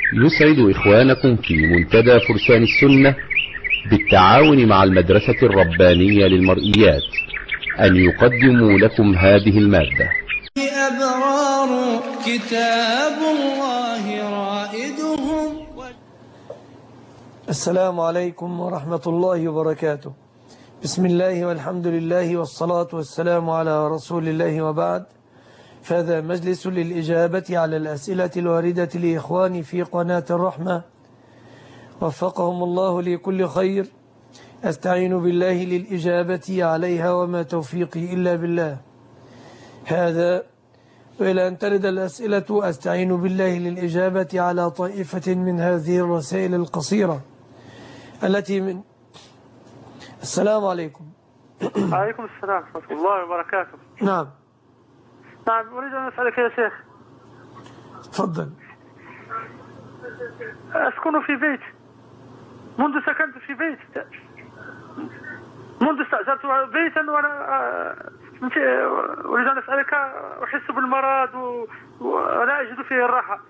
يسعد إخوانكم في منتدى فرسان السنة بالتعاون مع المدرسة الربانية للمرئيات أن يقدموا لكم هذه المادة. أبرار كتاب الله رائدهم. السلام عليكم ورحمة الله وبركاته. بسم الله والحمد لله والصلاة والسلام على رسول الله وبعد. فهذا مجلس للإجابة على الأسئلة الواردة لإخواني في قناة الرحمة، وفقهم الله لكل خير. أستعين بالله للإجابة عليها وما توفيقي إلا بالله. هذا وإلى أن ترد الأسئلة أستعين بالله للإجابة على طائفة من هذه الرسائل القصيرة التي من السلام عليكم. وعليكم السلام ورحمة الله وبركاته. نعم أريد أن أسألك يا شيخ. تفضل. أسكن في بيت، منذ سكنت في بيت، منذ استأجرت بيتا وأنا أريد أن أسألك. أحس بالمرض ولا أجد فيه الراحة.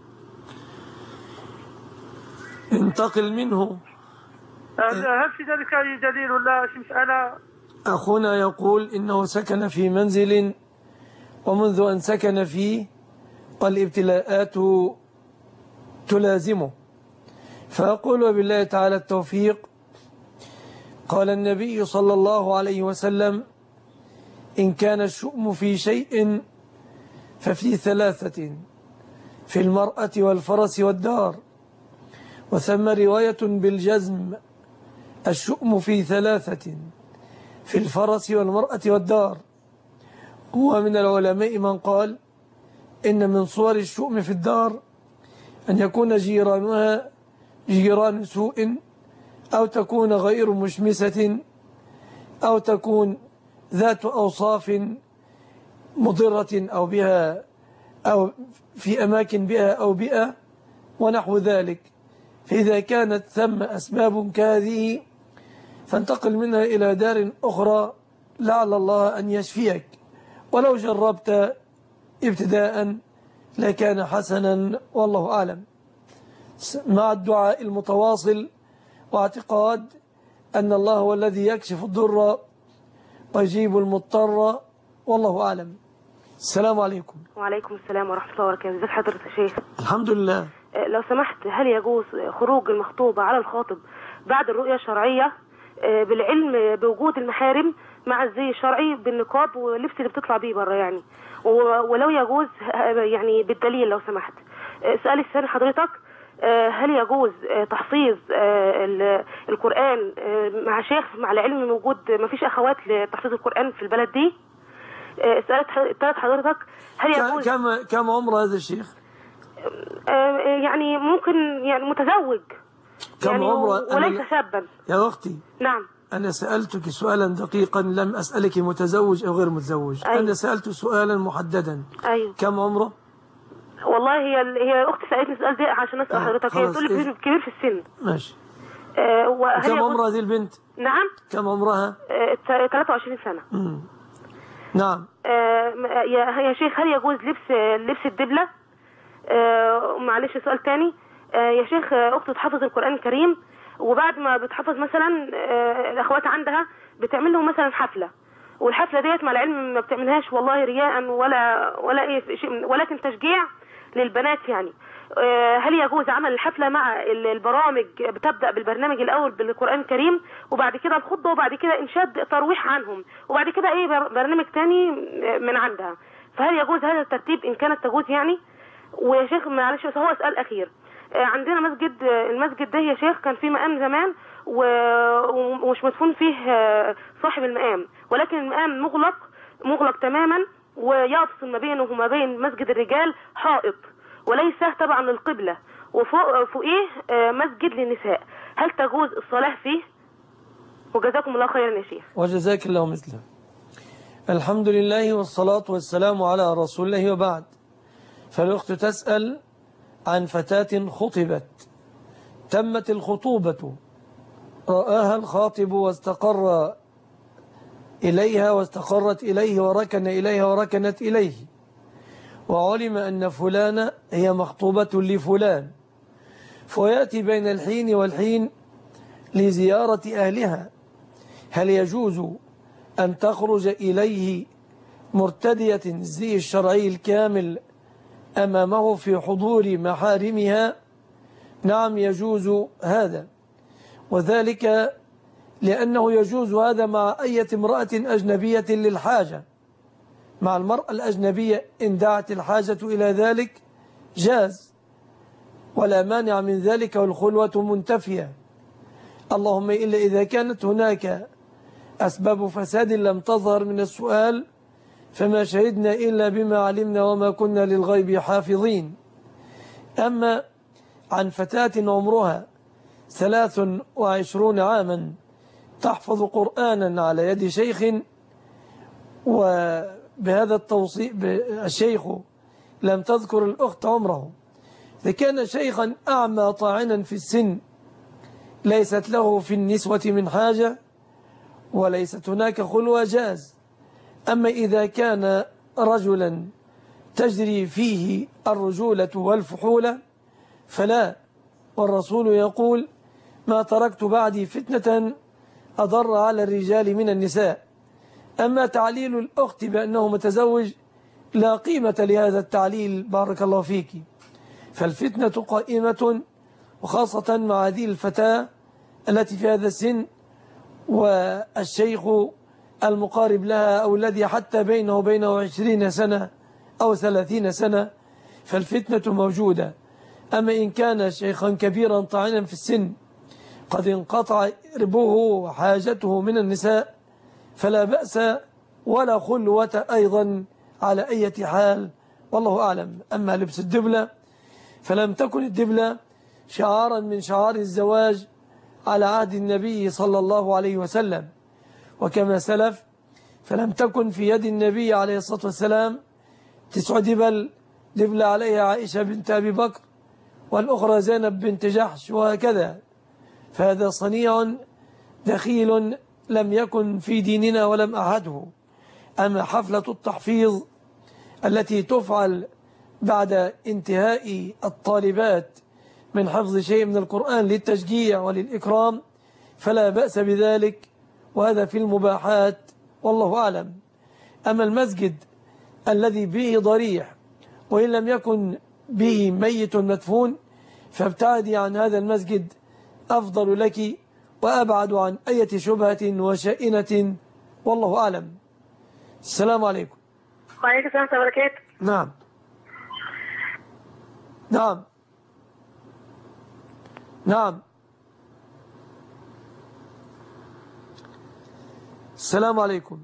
انتقل منه. هل في ذلك أي دليل ولا شيء مسألة؟ أخونا يقول إنه سكن في منزل، ومنذ أن سكن فيه الابتلاءات تلازمه، فأقول وبالله تعالى التوفيق. قال النبي صلى الله عليه وسلم: إن كان الشؤم في شيء ففي ثلاثة: في المرأة والفرس والدار. وثم رواية بالجزم: الشؤم في ثلاثة: في الفرس والمرأة والدار. ومن العلماء من قال إن من صور الشؤم في الدار أن يكون جيرانها جيران سوء، أو تكون غير مشمسة، أو تكون ذات أوصاف مضرة أو بها أو في أماكن بها أو بيئة ونحو ذلك. فإذا كانت ثم أسباب كهذه فانتقل منها إلى دار أخرى لعل الله أن يشفيك، ولو جربت ابتداء لكان حسنا، والله أعلم. مع الدعاء المتواصل واعتقاد أن الله هو الذي يكشف الضر ويجيب المضطر، والله أعلم. السلام عليكم. وعليكم السلام ورحمة الله وبركاته. ازيك حضرتك يا شيخ؟ الحمد لله. لو سمحت، هل يجوز خروج المخطوبة على الخاطب بعد الرؤية الشرعية بالعلم بوجود المحارم مع الزي الشرعي بالنقاب واللبس اللي بتطلع بيه بره يعني؟ ولو يجوز يعني بالدليل لو سمحت. سؤالي الثاني حضرتك: هل يجوز تحفيظ القرآن مع شيخ مع العلم موجود ما فيش أخوات لتحفيظ القرآن في البلد دي؟ السؤال الثالث حضرتك: هل يجوز كم عمر هذا الشيخ؟ يعني ممكن يعني متزوج كم يعني عمره وليس شابا. يا أختي، نعم. أنا سألتك سؤالا دقيقا، لم أسألك متزوج أو غير متزوج. أيوة. أنا سألت سؤالا محددا. أيوة. كم عمره؟ والله هي أختي سألتني السؤال ده عشان أسأل حضرتك. هي تقول لي كبير في السن. ماشي. كم عمرها هذه البنت؟ نعم. كم عمرها؟ 23 سنة. نعم. يا شيخ، هل يجوز لبس الدبلة؟ معلش سؤال تاني. يا شيخ، أختي تحفظ القرآن الكريم، وبعد ما بتحفظ مثلا الأخوات عندها بتعمل لهم مثلا حفلة، والحفلة ديت مع العلم ما بتعملهاش والله رياء ولا ايه شيء، ولكن تشجيع للبنات يعني. هل يجوز عمل الحفلة مع البرامج؟ بتبدأ بالبرنامج الأول بالقرآن الكريم، وبعد كده الخطبة، وبعد كده إنشاد ترويح عنهم، وبعد كده ايه برنامج تاني من عندها. فهل يجوز هذا الترتيب إن كانت تجوز يعني؟ ويا شيخ معلش بس هو سؤال أخير. عندنا المسجد ده يا شيخ كان فيه مقام زمان ومش مدفون فيه صاحب المقام، ولكن المقام مغلق تماما، ويفصل ما بينه وما بين مسجد الرجال حائط وليس تبعا للقبلة، وفوقيه مسجد للنساء. هل تجوز الصلاة فيه؟ وجزاكم الله خيرا يا شيخ. وجزاك الله مثله. الحمد لله والصلاة والسلام على رسول الله وبعد. فالأخت تسأل عن فتاة خطبت، تمت الخطوبة، رآها الخاطب واستقر إليها واستقرت إليه وركن إليها وركنت إليه، وعلم أن فلانة هي مخطوبة لفلان، فيأتي بين الحين والحين لزيارة أهلها، هل يجوز أن تخرج إليه مرتدية الزي الشرعي الكامل أمامه في حضور محارمها؟ نعم يجوز هذا، وذلك لأنه يجوز هذا مع أي امرأة أجنبية للحاجة. مع المرأة الأجنبية إن دعت الحاجة إلى ذلك جاز، ولا مانع من ذلك، والخلوة منتفية. اللهم إلا إذا كانت هناك أسباب فساد لم تظهر من السؤال، فما شهدنا إلا بما علمنا وما كنا للغيب حافظين. أما عن فتاة عمرها 23 عاما تحفظ قرآنا على يد شيخ، وبهذا التوصيف الشيخ لم تذكر الأخت عمره، إذا كان شيخا أعمى طاعنا في السن ليست له في النسوة من حاجة وليست هناك خلوة جاز. أما إذا كان رجلا تجري فيه الرجولة والفحولة فلا، والرسول يقول ما تركت بعدي فتنة أضر على الرجال من النساء. أما تعليل الأخت بأنه متزوج لا قيمة لهذا التعليل، بارك الله فيك، فالفتنة قائمة، وخاصة مع هذه الفتاة التي في هذا السن والشيخ المقارب لها أو الذي حتى بينه وبينه 20 سنة أو 30 سنة، فالفتنة موجودة. أما إن كان شيخا كبيرا طاعنا في السن قد انقطع ربه وحاجته من النساء فلا بأس ولا خلوة أيضا على أي حال، والله أعلم. أما لبس الدبلة فلم تكن الدبلة شعارا من شعار الزواج على عهد النبي صلى الله عليه وسلم، وكما سلف فلم تكن في يد النبي عليه الصلاة والسلام 9 دبلة عليها عائشة بنت أبي بكر والأخرى زينب بنت جحش وهكذا، فهذا صنيع دخيل لم يكن في ديننا ولم أعهده. أما حفلة التحفيظ التي تفعل بعد انتهاء الطالبات من حفظ شيء من القرآن للتشجيع وللإكرام فلا بأس بذلك، وهذا في المباحات والله أعلم. أما المسجد الذي به ضريح وإن لم يكن به ميت مدفون فابتعدي عن هذا المسجد أفضل لك وأبعد عن أي شبهة وشائنة، والله أعلم. السلام عليكم. وعليكم السلام ورحمة الله وبركاته. نعم نعم نعم. السلام عليكم.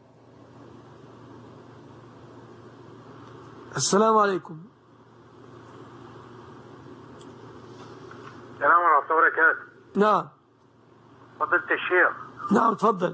السلام عليكم. السلام ورحمة الله وبركاته. نعم. فضيلة الشيخ. نعم تفضل.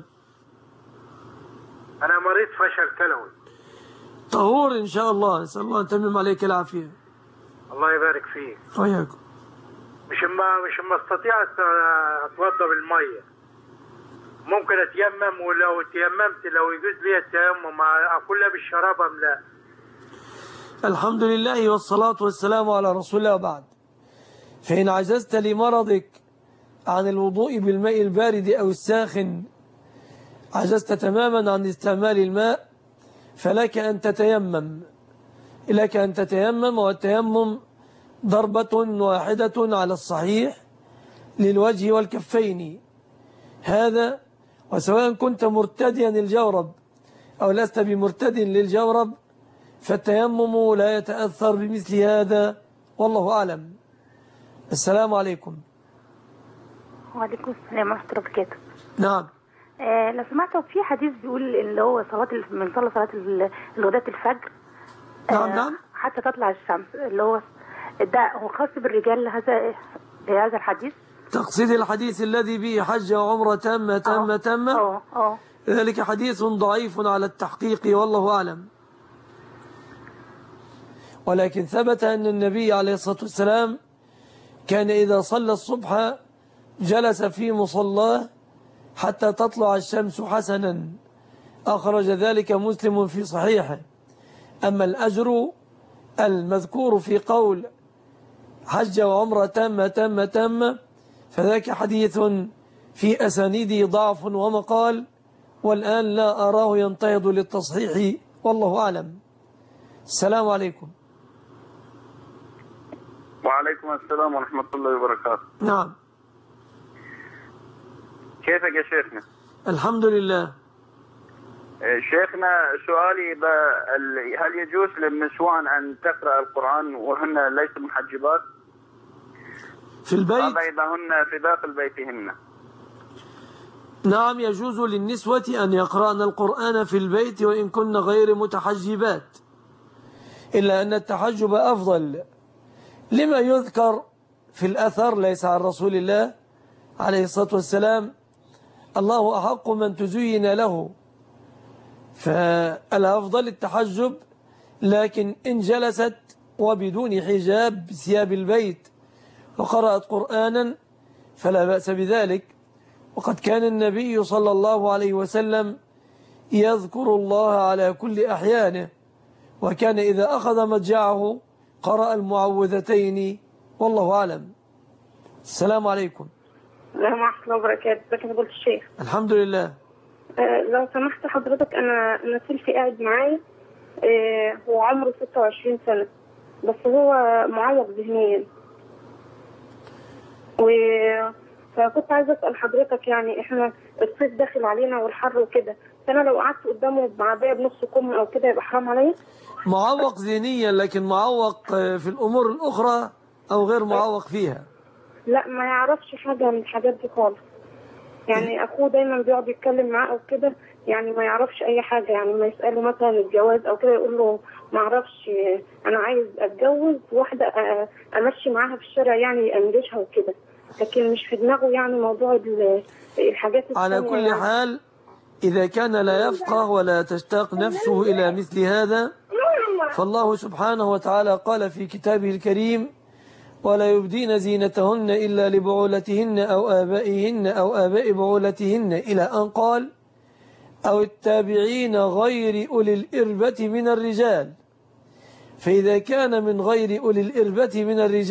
أنا مريض فشل كلوي. طهور إن شاء الله، نسأل الله أن تمم عليك العافية. الله يبارك فيك. وياكم. مش مستطيع أتوضى بالمية، ممكن أتيمم، ولو تيممت لو يجوز لي التيمم أكلها بالشراب أم لا؟ الحمد لله والصلاة والسلام على رسول الله. وبعد، فإن عجزت لمرضك عن الوضوء بالماء البارد أو الساخن، عجزت تماما عن استعمال الماء، فلك أن تتيمم. لك أن تتيمم، والتيمم ضربة واحدة على الصحيح للوجه والكفين، هذا وسواء كنت مرتديا للجورب أو لست بمرتد للجورب فالتيمم لا يتأثر بمثل هذا، والله أعلم. السلام عليكم. وعليكم السلام ورحمة الله وبركاته. نعم. لو سمعتوا في حديث بيقول اللي هو من صلى صلاة الغداة الفجر نعم حتى تطلع الشمس، اللي هو ده هو خاص بالرجال بهذا الحديث؟ تقصيد الحديث الذي به حج وعمرة تامة ذلك حديث ضعيف على التحقيق، والله أعلم. ولكن ثبت أن النبي عليه الصلاة والسلام كان إذا صلى الصبح جلس في مصلاه حتى تطلع الشمس حسنا، أخرج ذلك مسلم في صحيحه. أما الأجر المذكور في قول حج وعمرة تامة فذاك حديث في أسانيده ضعف ومقال، والآن لا أراه ينتهض للتصحيح، والله أعلم. السلام عليكم. وعليكم السلام ورحمة الله وبركاته. نعم. كيفك يا شيخنا؟ الحمد لله. شيخنا سؤالي هل يجوز للنسوان أن تقرأ القرآن وهن ليس محجبات في البيت؟ هذا إذا هن في داخل بيتهن. نعم، يجوز للنسوة أن يقرأن القرآن في البيت وإن كن غير متحجبات، إلا أن التحجب أفضل لما يذكر في الأثر ليس عن رسول الله عليه الصلاة والسلام: الله أحق من تزين له. فالأفضل التحجب، لكن إن جلست وبدون حجاب بثياب البيت وقرأت قرآنا فلا بأس بذلك. وقد كان النبي صلى الله عليه وسلم يذكر الله على كل أحيانه، وكان إذا أخذ مضجعه قرأ المعوذتين، والله أعلم. السلام عليكم. السلام ورحمة الله وبركاته. ازيك يا فضيلة الشيخ؟ الحمد لله. لو سمحت حضرتك، أنا سيلفي قاعد معايا، هو عمره 26 سنة، بس هو معوق ذهنيا، فكنت عايزة أسأل حضرتك، يعني إحنا الصيف داخل علينا والحر وكده، فأنا لو قعدت قدامه بعباية بنص كم أو كده يبقى حرام عليا؟ معوق ذهنيا، لكن معوق في الأمور الأخرى أو غير معوق فيها؟ لا، ما يعرفش حاجة من الحاجات دي خالص. يعني أخوه دايما بيقعد يتكلم معاه أو كده، يعني ما يعرفش أي حاجة. يعني ما يسأله مثلا الجواز أو كده يقول له ما أعرفش، أنا عايز أتجوز واحدة أمشي معاها في الشارع، يعني أنجشها وكده، لكن مش في دماغه يعني موضوع الحاجات الثانية. على كل حال، إذا كان لا يفقه ولا تشتاق نفسه إلى مثل هذا، فالله سبحانه وتعالى قال في كتابه الكريم: ولا يبدين زينتهن إلا لبعولتهن أو آبائهن أو آباء بعولتهن، إلى أن قال: أو التابعين غير أولي الإربة من الرجال. فإذا كان من غير أولي الإربة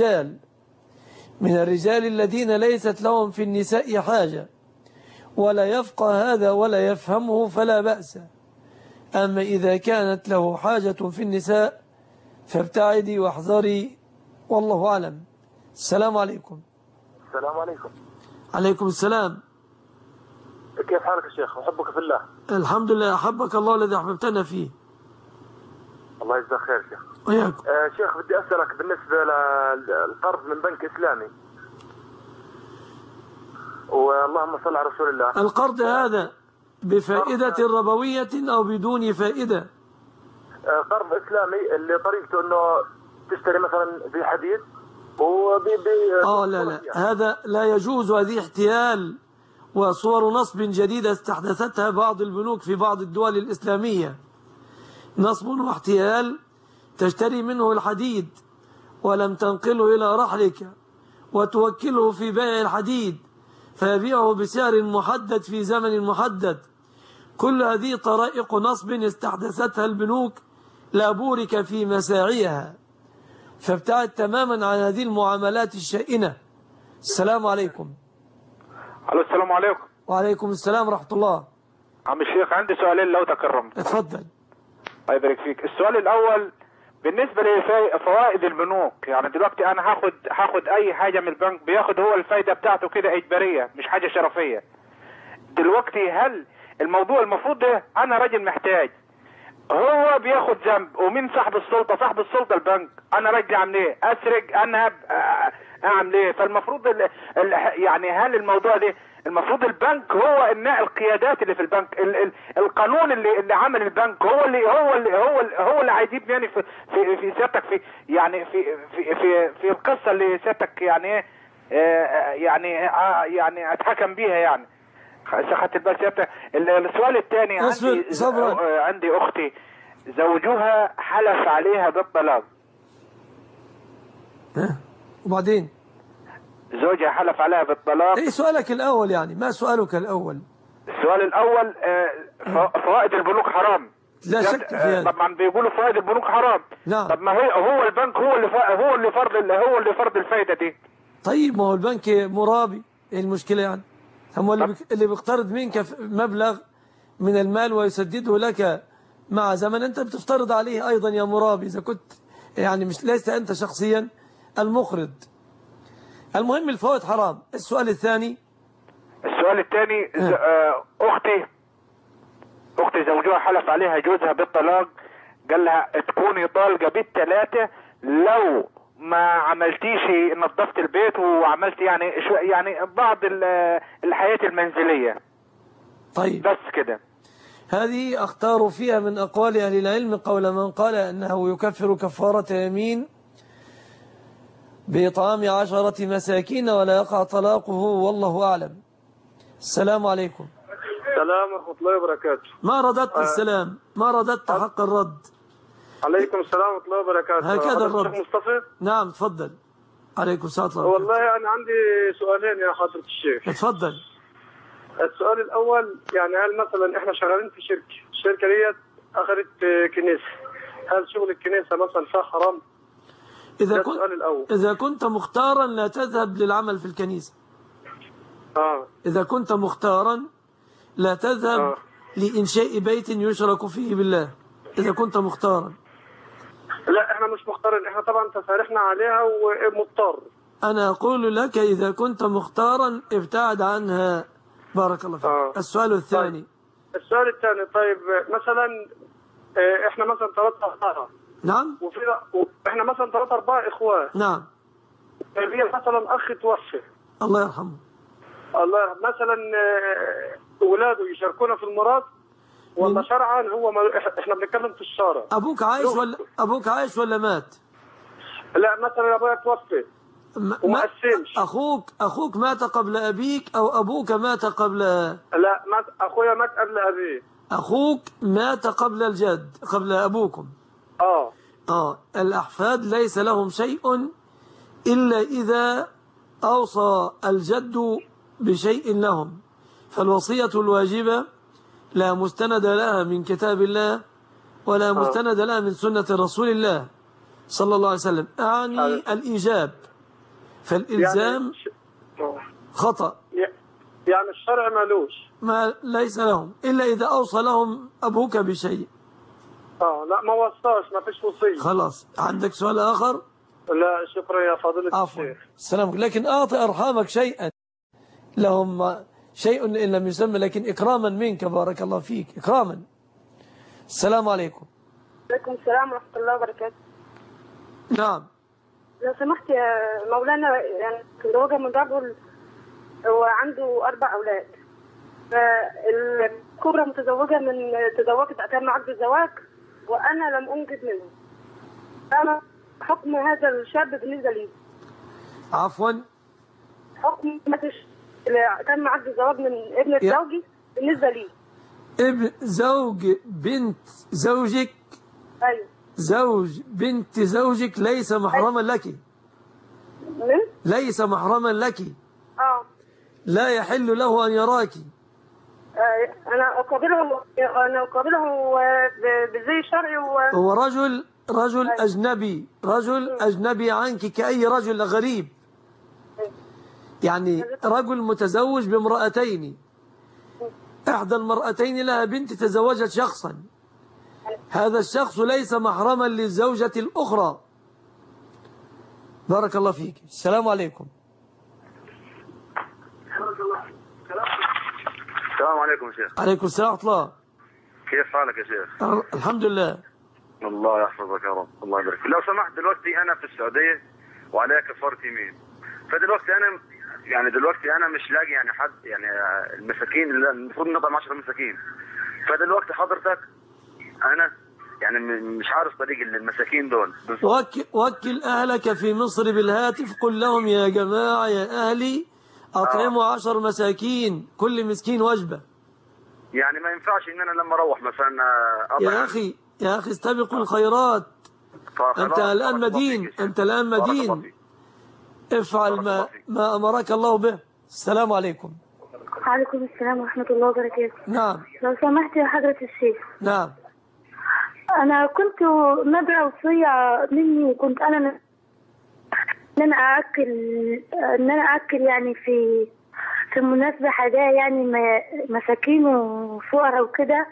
من الرجال الذين ليست لهم في النساء حاجة، ولا يفقه هذا ولا يفهمه، فلا بأس. أما إذا كانت له حاجة في النساء فابتعدي واحذري، والله أعلم. السلام عليكم. السلام عليكم. عليكم السلام. كيف حالك يا شيخ؟ أحبك في الله. الحمد لله، أحبك الله الذي أحببتنا فيه. الله يجزاك خير شيخ. وياكم. شيخ، بدي أسألك بالنسبة للقرض من بنك إسلامي، واللهم صل على رسول الله. القرض هذا بفائدة ربوية أو بدون فائدة؟ قرض إسلامي اللي طريقته أنه تشتري مثلا بحديد لا هذا لا يجوز. هذه احتيال وصور نصب جديدة استحدثتها بعض البنوك في بعض الدول الإسلامية. نصب واحتيال، تشتري منه الحديد ولم تنقله إلى رحلك وتوكله في بيع الحديد فيبيعه بسعر محدد في زمن محدد. كل هذه طرائق نصب استحدثتها البنوك، لا بورك في مساعيها، فابتعد تماما عن هذه المعاملات الشائنة. السلام عليكم. السلام عليكم. وعليكم السلام ورحمة الله. عم الشيخ، عندي سؤالين لو تكرمت. اتفضل. الله يبارك فيك. السؤال الأول بالنسبة لفوائد البنوك، يعني دلوقتي أنا هاخد أي حاجة من البنك بياخد هو الفايدة بتاعته كده إجبارية، مش حاجة شرفية. دلوقتي هل الموضوع المفروض ده أنا راجل محتاج، هو بياخد ذنب ومين صاحب السلطة؟ صاحب السلطة البنك. أنا راجل أعمل إيه؟ أسرق؟ أنهب؟ أعمل إيه؟ فالمفروض يعني هل الموضوع ده المفروض البنك هو القيادات اللي في البنك، القانون اللي عمل البنك هو اللي هيجيب يعني في سيادتك في يعني في القصة اللي سيادتك يعني يعني اتحكم بيها يعني. خدت البال سيادتك. السؤال الثاني، عندي اختي زوجها حلف عليها بالطلاق. وبعدين زوجها حلف عليها بالطلاق. ايه سؤالك الاول؟ يعني ما سؤالك الاول؟ السؤال الاول، فوائد البنوك حرام. لا شك في هذا. طبعا بيقولوا فوائد البنوك حرام. نعم. طب ما هو البنك هو اللي فرض الفايدة دي. طيب ما هو البنك مرابي، ايه المشكلة يعني؟ هم اللي بيقترض منك مبلغ من المال ويسدده لك مع زمن، انت بتفترض عليه ايضا يا مرابي، اذا كنت يعني مش ليس انت شخصيا المقرض. المهم الفوائد حرام. السؤال الثاني اختي زوجها حلف عليها جوزها بالطلاق، قال لها تكوني طالقة بالثلاثة لو ما عملتيش نظفت البيت وعملت يعني بعض الحياة المنزلية. طيب بس كده. هذه اختار فيها من اقوال اهل العلم قول من قال انه يكفر كفارة يمين بإطعام 10 مساكين ولا يقع طلاقه، والله أعلم. السلام عليكم. السلام ورحمة الله وبركاته. ما رددت السلام، ما رددت حق الرد. عليكم السلام ورحمة الله وبركاته. هكذا الرد. الشيخ مصطفى. نعم تفضل. عليكم السلام ورحمة الله. والله أنا عندي سؤالين يا حضرة الشيخ. تفضل. السؤال الأول يعني هل مثلا إحنا شغالين في الشركة ديت أخذت كنيسة، هل شغل الكنيسة مثلا فيها حرام؟ إذا كنت مختارا لا تذهب للعمل في الكنيسة. إذا كنت مختارا لا تذهب لإنشاء بيت يشرك فيه بالله، إذا كنت مختارا. لا احنا مش مختارين، احنا طبعا تسارحنا عليها ومضطر. أنا أقول لك إذا كنت مختارا ابتعد عنها. بارك الله فيك. السؤال الثاني. طيب. السؤال الثاني طيب مثلا احنا مثلا 3 نعم. احنا مثلا 3-4 اخوان. نعم. هي مثلا اخ توفى. الله يرحمه. الله يرحمه. مثلا اولاده يشاركونا في الميراث ولا شرعا هو احنا بنتكلم في الشارع. ابوك عايش ولا مات؟ لا مثلا ابويا توفى وما قسمش. اخوك مات قبل ابيك او ابوك مات قبل؟ لا اخويا مات قبل ابيه. اخوك مات قبل الجد، قبل ابوكم. الأحفاد ليس لهم شيء إلا إذا أوصى الجد بشيء لهم، فالوصية الواجبة لا مستند لها من كتاب الله ولا مستند لها من سنة رسول الله صلى الله عليه وسلم، أعني الإيجاب، فالإلزام خطأ. يعني الشرع مالوش ليس لهم إلا إذا أوصى لهم أبوك بشيء. لا ما وصاش، ما فيش وصية. خلاص. عندك سؤال آخر؟ لا شكرا يا فضيلة الشيخ. السلام. لكن أعطي أرحامك شيئا، لهم شيء إن لم يسمى، لكن إكراما منك. بارك الله فيك، إكراما. السلام عليكم. عليكم السلام ورحمة الله وبركاته. نعم. لو سمحت يا مولانا، يعني متزوجة من رجل وعنده 4 أولاد، فالكبرى تزوجت أتم عقد الزواج وأنا لم أنجب منه، أنا حكم هذا الشاب بالنسبة لي؟ عفوا؟ حكم تم عقد الزواج من ابنة زوجي بالنسبة لي. ابن زوج بنت زوجك؟ أيوه. زوج بنت زوجك ليس محرما لك. ليس محرما لك. لا يحل له أن يراك. أنا أقابله بزي شرعي هو رجل أجنبي، رجل أجنبي عنك كأي رجل غريب، يعني رجل متزوج بامرأتين، إحدى المرأتين لها بنت تزوجت شخصا، هذا الشخص ليس محرما للزوجة الأخرى. بارك الله فيك. السلام عليكم. السلام عليكم يا شيخ. عليكم السلام ورحمة الله. كيف حالك يا شيخ؟ الحمد لله. الله يحفظك يا رب. الله يبارك فيك. لو سمحت دلوقتي أنا في السعودية وعليها كفارة يمين، فدلوقتي أنا مش لاقي يعني حد، يعني المساكين اللي المفروض نطعم 10 مساكين، فدلوقتي حضرتك أنا يعني مش عارف طريق المساكين دول. وكل أهلك في مصر بالهاتف، قل لهم يا جماعة يا أهلي أطعموا 10 مساكين، كل مسكين وجبة. يعني ما ينفعش إن أنا لما أروح مثلا أطعم. يا أخي استبقوا الخيرات. أنت الآن مدين، افعل ما أمرك الله به. السلام عليكم. وعليكم السلام ورحمة الله وبركاته. نعم. لو سمحت يا حضرة الشيخ. نعم. أنا كنت نادرة وصية مني، وكنت أنا إن أنا أأكل يعني في مناسبة هدايا يعني مساكين وفقراء وكده.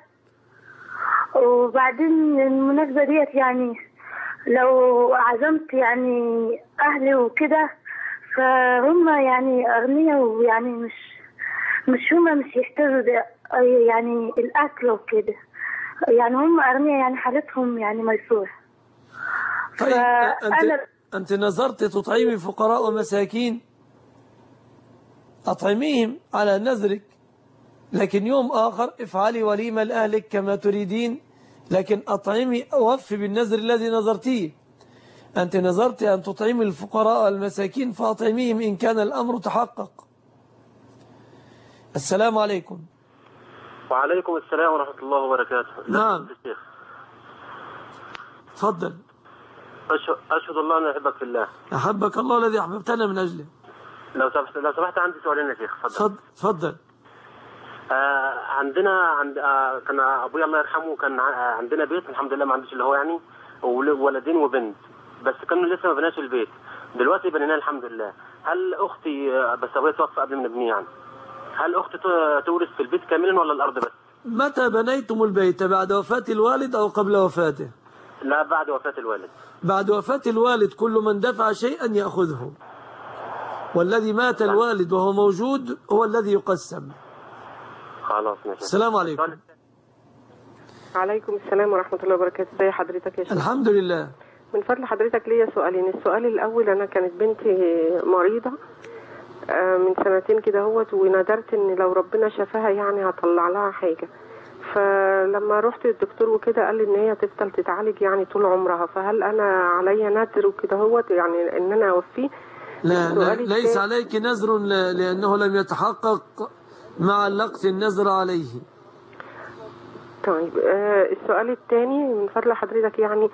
وبعدين المناسبة ديت يعني لو عزمت يعني أهلي وكده فهم يعني أغنياء، ويعني مش يحتاجوا يعني الأكل وكده، يعني هم أغنياء يعني حالتهم يعني ميسورة. طيب أنت نظرت تطعمي فقراء ومساكين، أطعميهم على نذرك، لكن يوم آخر افعلي وليمة لأهلك كما تريدين، لكن أطعمي أوفي بالنذر الذي نذرتيه. أنت نذرت أن تطعمي الفقراء والمساكين فأطعميهم إن كان الأمر تحقق. السلام عليكم. وعليكم السلام ورحمة الله وبركاته. نعم تفضل. أشهد الله أن أحبك في الله. أحبك الله الذي أحببتنا من أجله. لو سمحت عندي سؤالين يا شيخ. تفضل. كان أبويا الله يرحمه كان عندنا بيت الحمد لله، ما عندوش اللي هو يعني ولدين وبنت، بس كانوا لسه ما بناش البيت. دلوقتي بنيناه الحمد لله. هل أختي بس أبويا توفى قبل ما نبنيه يعني، هل أختي تورث في البيت كاملا ولا الأرض بس؟ متى بنيتم البيت؟ بعد وفاة الوالد أو قبل وفاته؟ لا بعد وفاة الوالد. بعد وفاة الوالد كل من دفع شيئا يأخذه، والذي مات الوالد وهو موجود هو الذي يقسم. خلاص ماشي. السلام عليكم. وعليكم السلام ورحمة الله وبركاته. ازي حضرتك يا شيخ؟ الحمد لله. من فضل حضرتك ليا سؤالين. السؤال الأول، أنا كانت بنتي مريضة من سنتين كده هوت، وندرت ان لو ربنا شافها يعني هطلع لها حاجة. فلما رحت للدكتور وكده قال لي ان هي تفضل تتعالج يعني طول عمرها، فهل انا عليا نذر وكده هوت يعني ان انا اوفيه؟ لا ليس عليك نذر لانه لم يتحقق مع اللقط النذر عليه. طيب السؤال الثاني من فضل حضرتك، يعني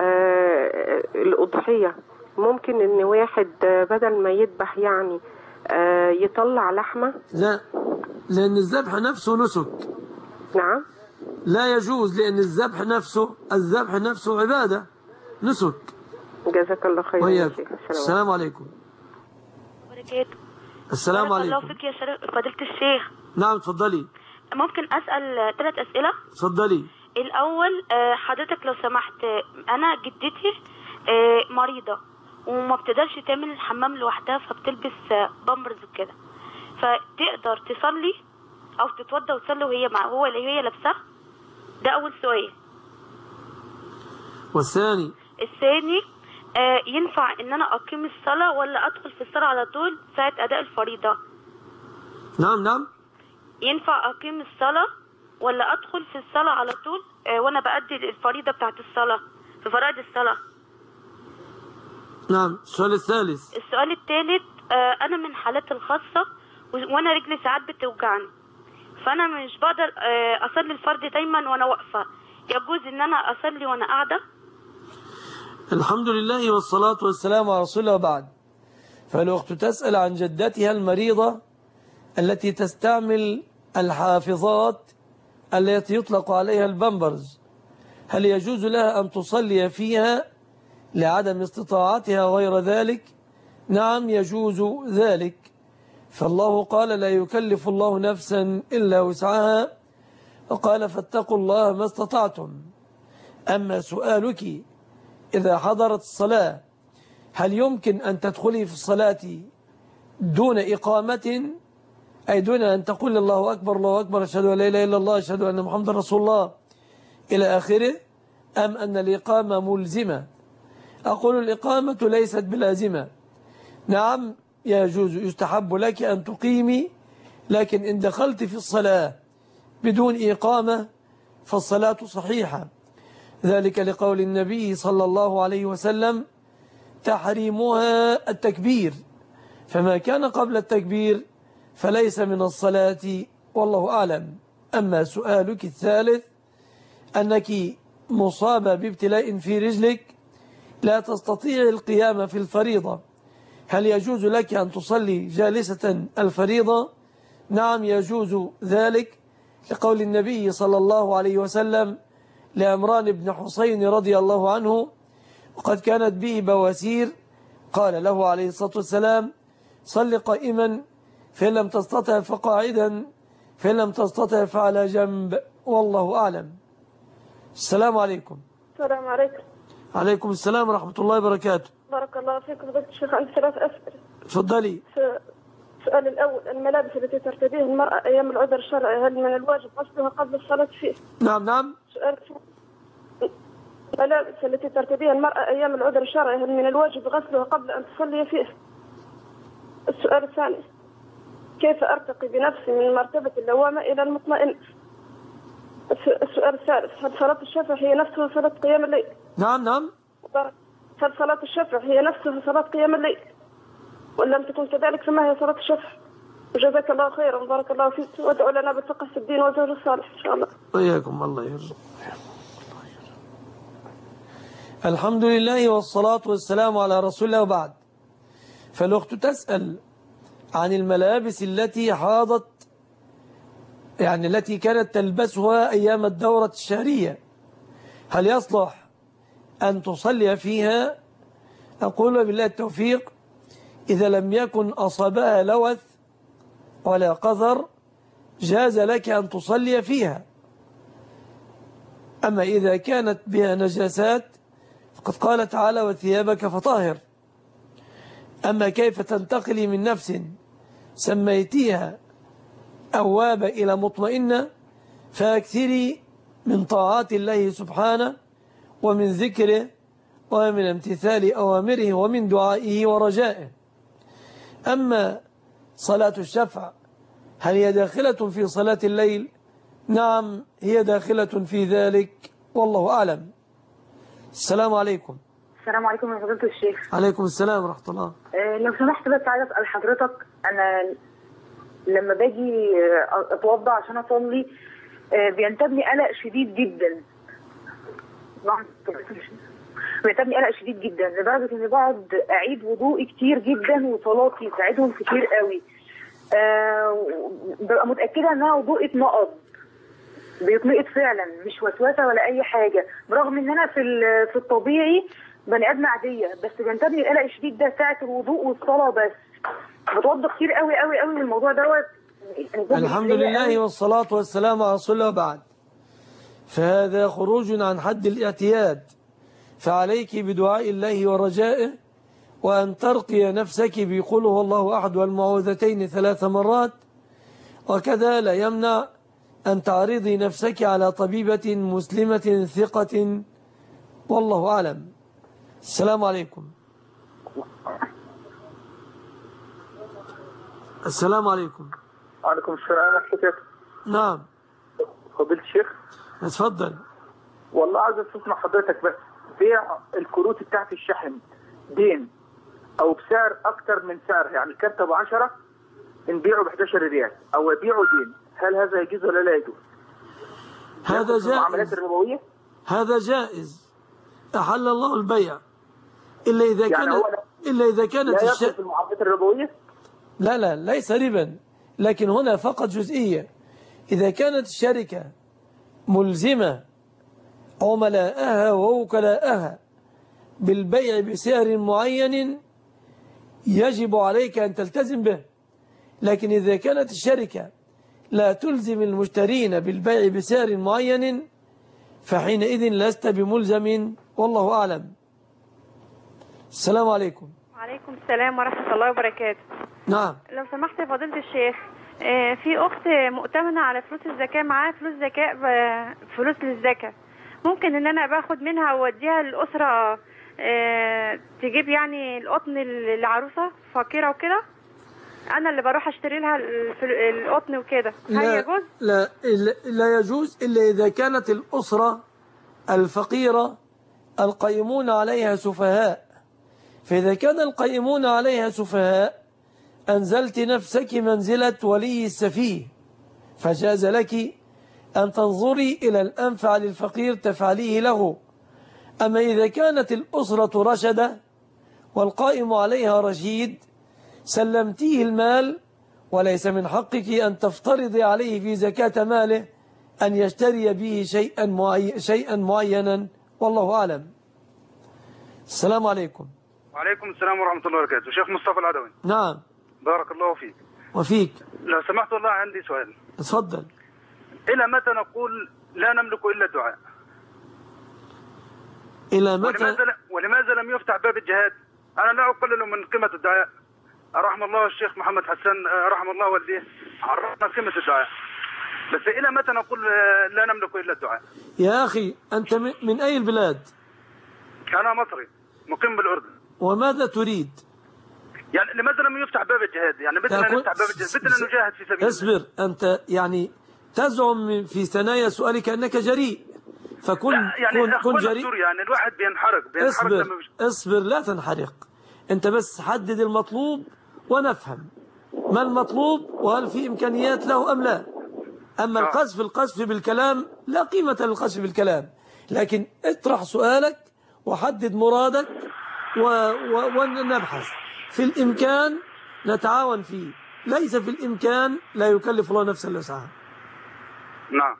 الأضحية ممكن ان واحد بدل ما يذبح يعني يطلع لحمة؟ لا، لأن الذبح نفسه نسك. نعم لا يجوز، لأن الذبح نفسه عبادة نسك. جزاك الله خير. وياك. السلام عليكم. السلام عليكم. الله فيك يا فضيلة الشيخ. نعم اتفضلي. ممكن أسأل 3 أسئلة؟ اتفضلي. الأول حضرتك لو سمحت، أنا جدتي مريضة وما بتقدرش تعمل الحمام لوحدها، فبتلبس بامبرز وكده، فتقدر تصلي او تتوضى وتصلي وهي لابسه؟ ده اول سؤال. والثاني؟ الثاني ينفع ان انا اقيم الصلاه ولا ادخل في الصلاه على طول ساعه اداء الفريضه؟ نعم ينفع اقيم الصلاه ولا ادخل في الصلاه على طول وانا بأدي الفريضه بتاعت الصلاه في فرائض الصلاه؟ نعم. السؤال الثالث؟ السؤال الثالث، أنا من حالات الخاصة وأنا رجلي ساعات بتوجعني، فأنا مش بقدر أصلي الفرض دايما وأنا واقفة، يجوز إن أنا أصلي وأنا قاعدة؟ الحمد لله والصلاة والسلام على رسول الله. وبعد، فالأخت تسأل عن جدتها المريضة التي تستعمل الحافظات التي يطلق عليها البامبرز، هل يجوز لها أن تصلي فيها لعدم استطاعتها غير ذلك؟ نعم يجوز ذلك، فالله قال لا يكلف الله نفسا إلا وسعها، وقال فاتقوا الله ما استطعتم. أما سؤالك إذا حضرت الصلاة هل يمكن أن تدخلي في الصلاة دون إقامة، أي دون أن تقول الله أكبر الله أكبر أشهد أن لا إله إلا الله أشهد أن محمد رسول الله إلى آخره، أم أن الإقامة ملزمة؟ أقول الإقامة ليست بلازمة. نعم يجوز، يستحب لك أن تقيمي، لكن إن دخلت في الصلاة بدون إقامة فالصلاة صحيحة، ذلك لقول النبي صلى الله عليه وسلم تحريمها التكبير، فما كان قبل التكبير فليس من الصلاة، والله أعلم. أما سؤالك الثالث أنك مصابة بابتلاء في رجلك لا تستطيع القيام في الفريضة، هل يجوز لك أن تصلي جالسة الفريضة؟ نعم يجوز ذلك لقول النبي صلى الله عليه وسلم لعمران بن حسين رضي الله عنه وقد كانت به بواسير، قال له عليه الصلاة والسلام: صل قائما، فإن لم تستطع فقاعدا، فإن لم تستطع فعلى جنب، والله أعلم. السلام عليكم. السلام عليكم. عليكم السلام ورحمة الله وبركاته. بارك الله فيكم. فضيلة الشيخ، عندي 3 أسئلة. تفضلي. السؤال الأول: الملابس التي ترتديها المرأة أيام العذر الشرعي هل من الواجب غسلها قبل الصلاة فيه؟ نعم. سؤال: الملابس التي ترتديها المرأة أيام العذر الشرعي هل من الواجب غسلها قبل أن تصلي فيه؟ السؤال الثاني: كيف أرتقي بنفسي من مرتبة اللوامة إلى المطمئن؟ السؤال الثالث: هل صلاة الشفع هي نفسها صلاة قيام الليل؟ نعم. هل صلاة الشفع هي نفسها صلاة قيام الليل؟ وإن لم تكن كذلك فما هي صلاة الشفع؟ وجزاك الله خيرا، بارك الله فيك، وادعو لنا بالفقه في الدين والزوج الصالح إن شاء الله. وإياكم، الله يرزقك. الحمد لله والصلاة والسلام على رسول الله، وبعد. فالأخت تسأل عن الملابس التي حاضت، يعني التي كانت تلبسها أيام الدورة الشهرية، هل يصلح أن تصلي فيها؟ أقول بالله التوفيق: إذا لم يكن أصابها لوث ولا قذر جاز لك أن تصلي فيها. أما إذا كانت بها نجاسات فقد قال تعالى: وثيابك فطاهر. أما كيف تنتقلي من نفس سميتيها أوابة إلى مطمئنة، فاكثري من طاعات الله سبحانه ومن ذكره ومن امتثال أوامره ومن دعائه ورجائه. أما صلاة الشفع هل هي داخلة في صلاة الليل؟ نعم، هي داخلة في ذلك، والله أعلم. السلام عليكم. السلام عليكم يا فضيلة الشيخ. عليكم السلام ورحمة الله. لو سمحت بس عايز أسأل حضرتك، أنا لما باجي أتوضى عشان أصلي بينتابني قلق شديد جدا. بينتابني قلق شديد جدا لدرجة إني بقعد أعيد وضوئي كتير جدا وصلاتي ساعدهم كتير قوي. ببقى متأكدة إنها وضوئي اتنقض، بيتنقض فعلا، مش وسوسة ولا أي حاجة، برغم إن أنا في الطبيعي بني آدمة عادية، بس بينتابني القلق الشديد ده ساعة الوضوء والصلاة بس. بتوضى كتير قوي قوي قوي من الموضوع دوت. الحمد لله والصلاة والسلام على رسول الله، وبعد. فهذا خروج عن حد الاعتياد، فعليك بدعاء الله ورجائه، وأن ترقي نفسك بقول هو الله أحد والمعوذتين 3 مرات، وكذا لا يمنع أن تعرضي نفسك على طبيبة مسلمة ثقة، والله أعلم. السلام عليكم. السلام عليكم. وعليكم السلام ورحمة الله. نعم. فضيلة الشيخ. اتفضل. والله عايز استسمع حضرتك بس، بيع الكروت بتاعت الشحن دين او بسعر اكتر من سعر، يعني الكارت ابو 10 نبيعه ب 11 ريال او يبيعه دين، هل هذا يجوز ولا لا يجوز؟ هذا جائز. المعاملات الربوية هذا جائز، أحل الله البيع، إلا إذا كانت لا يدخل في المعاملات الربوية. لا ليس ربا، لكن هنا فقط جزئية. إذا كانت الشركة ملزمة عملاءها ووكلاءها بالبيع بسعر معين يجب عليك أن تلتزم به، لكن إذا كانت الشركة لا تلزم المشترين بالبيع بسعر معين فحينئذ لست بملزم، والله أعلم. السلام عليكم. وعليكم السلام ورحمة الله وبركاته. نعم. لو سمحت يا فضيلة الشيخ، في أخت مؤتمنة على فلوس الزكاة، معاها فلوس للزكاة، ممكن إن أنا باخد منها ووديها للأسرة تجيب يعني القطن للعروسة فقيرة وكده، أنا اللي بروح أشتري لها القطن وكده، هل يجوز؟ لا يجوز إلا إذا كانت الأسرة الفقيرة القائمون عليها سفهاء، فإذا كان القائمون عليها سفهاء أنزلت نفسك منزلة ولي السفيه، فجاز لك أن تنظري إلى الأنفع للفقير تفعليه له. أما إذا كانت الأسرة رشدة والقائم عليها رشيد سلمتيه المال، وليس من حقك أن تفترضي عليه في زكاة ماله أن يشتري به شيئا معينا، والله أعلم. السلام عليكم. وعليكم السلام ورحمة الله وبركاته. شيخ مصطفى العدوي. نعم. بارك الله فيك. وفيك. لو سمحت والله عندي سؤال. اتفضل. إلى متى نقول لا نملك إلا الدعاء؟ إلى متى؟ ولماذا لم يفتح باب الجهاد؟ أنا لا أقلل من قيمة الدعاء. رحم الله الشيخ محمد حسن رحم الله والديه عرفنا قيمة الدعاء، بس إلى متى نقول لا نملك إلا الدعاء؟ يا أخي أنت من أي البلاد؟ أنا مصري مقيم بالأردن. وماذا تريد؟ يعني لماذا لم يفتح باب الجهاد؟ يعني بدنا نفتح باب الجهاد، بدنا نجاهد في سبيل الله. اصبر، أنت يعني تزعم في ثنايا سؤالك أنك جريء، فكن كن جريء. يعني الواحد بينحرق اصبر لا تنحرق. أنت بس حدد المطلوب ونفهم ما المطلوب وهل في إمكانيات له أم لا. أما القذف بالكلام لا قيمة للقذف بالكلام، لكن اطرح سؤالك وحدد مرادك ونبحث. في الإمكان نتعاون فيه، ليس في الإمكان لا يكلف الله نفسا إلا وسعها. نعم.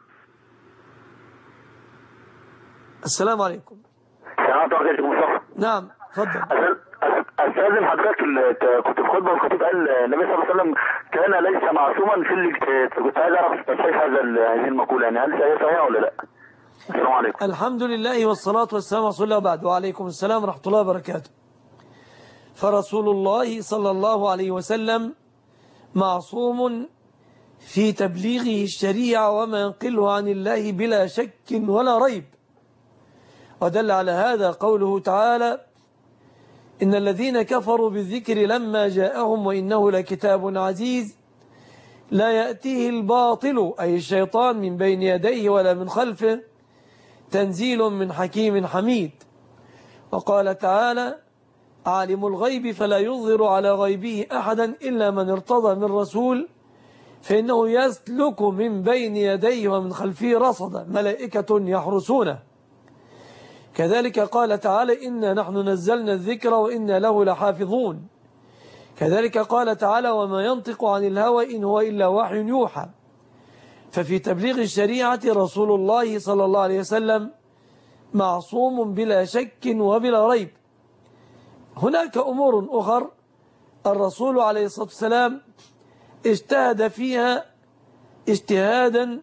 السلام عليكم. السلام عليكم. نعم اتفضل. استاذن حضرتك، كنت في خطبه والخطيب قال النبي صلى الله عليه وسلم كان ليس معصوما في الاجتهاد، كنت عايز اعرف تصحيح هذه المقوله، يعني هل هي صحيحه ولا لا؟ السلام عليكم. الحمد لله والصلاه والسلام على رسول الله وبعد. وعليكم السلام ورحمه الله وبركاته. فرسول الله صلى الله عليه وسلم معصوم في تبليغه الشريعه وما ينقله عن الله بلا شك ولا ريب. ودل على هذا قوله تعالى: إن الذين كفروا بالذكر لما جاءهم وإنه لكتاب عزيز لا يأتيه الباطل أي الشيطان من بين يديه ولا من خلفه تنزيل من حكيم حميد. وقال تعالى: عالم الغيب فلا يظهر على غيبه أحدا إلا من ارتضى من رسول فإنه يسلك من بين يديه ومن خلفه رصدا ملائكة يحرسونه. كذلك قال تعالى: إنا نحن نزلنا الذكر وإنا له لحافظون. كذلك قال تعالى: وما ينطق عن الهوى إن هو إلا وحي يوحى. ففي تبليغ الشريعة رسول الله صلى الله عليه وسلم معصوم بلا شك وبلا ريب. هناك أمور أخر الرسول عليه الصلاة والسلام اجتهد فيها اجتهادا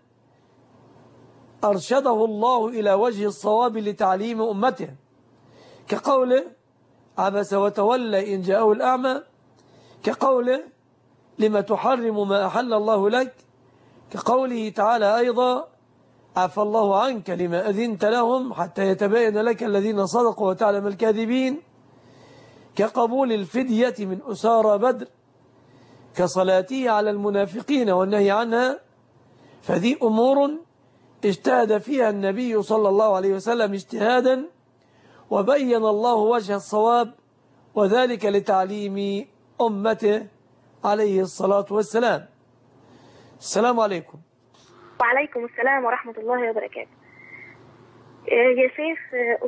أرشده الله إلى وجه الصواب لتعليم أمته، كقوله: عبس وتولى إن جاءه الأعمى، كقوله: لما تحرم ما أحل الله لك، كقوله تعالى أيضا: عفى الله عنك لما أذنت لهم حتى يتبين لك الذين صدقوا وتعلم الكاذبين، كقبول الفدية من أسارى بدر، كصلاته على المنافقين والنهي عنها. فذي أمور اجتهد فيها النبي صلى الله عليه وسلم اجتهادا وبين الله وجه الصواب، وذلك لتعليم أمته عليه الصلاة والسلام. السلام عليكم. وعليكم السلام ورحمة الله وبركاته. يا شيخ،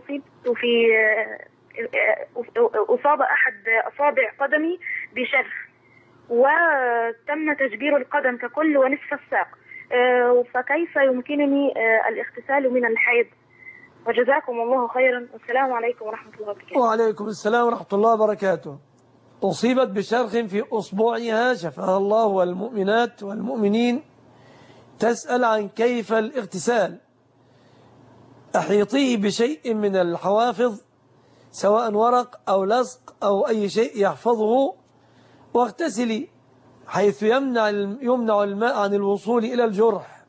أصاب أحد أصابع قدمي بشرخ وتم تجبير القدم ككل ونصف الساق، فكيف يمكنني الاغتسال من الحيض؟ وجزاكم الله خيرا، والسلام عليكم ورحمة الله وبركاته. وعليكم السلام ورحمة الله وبركاته. أصيبت بشرخ في أصبعها شفاها الله والمؤمنات والمؤمنين، تسأل عن كيف الاغتسال. أحيطيه بشيء من الحوافظ سواء ورق أو لصق أو أي شيء يحفظه، واغتسلي حيث يمنع الماء عن الوصول إلى الجرح،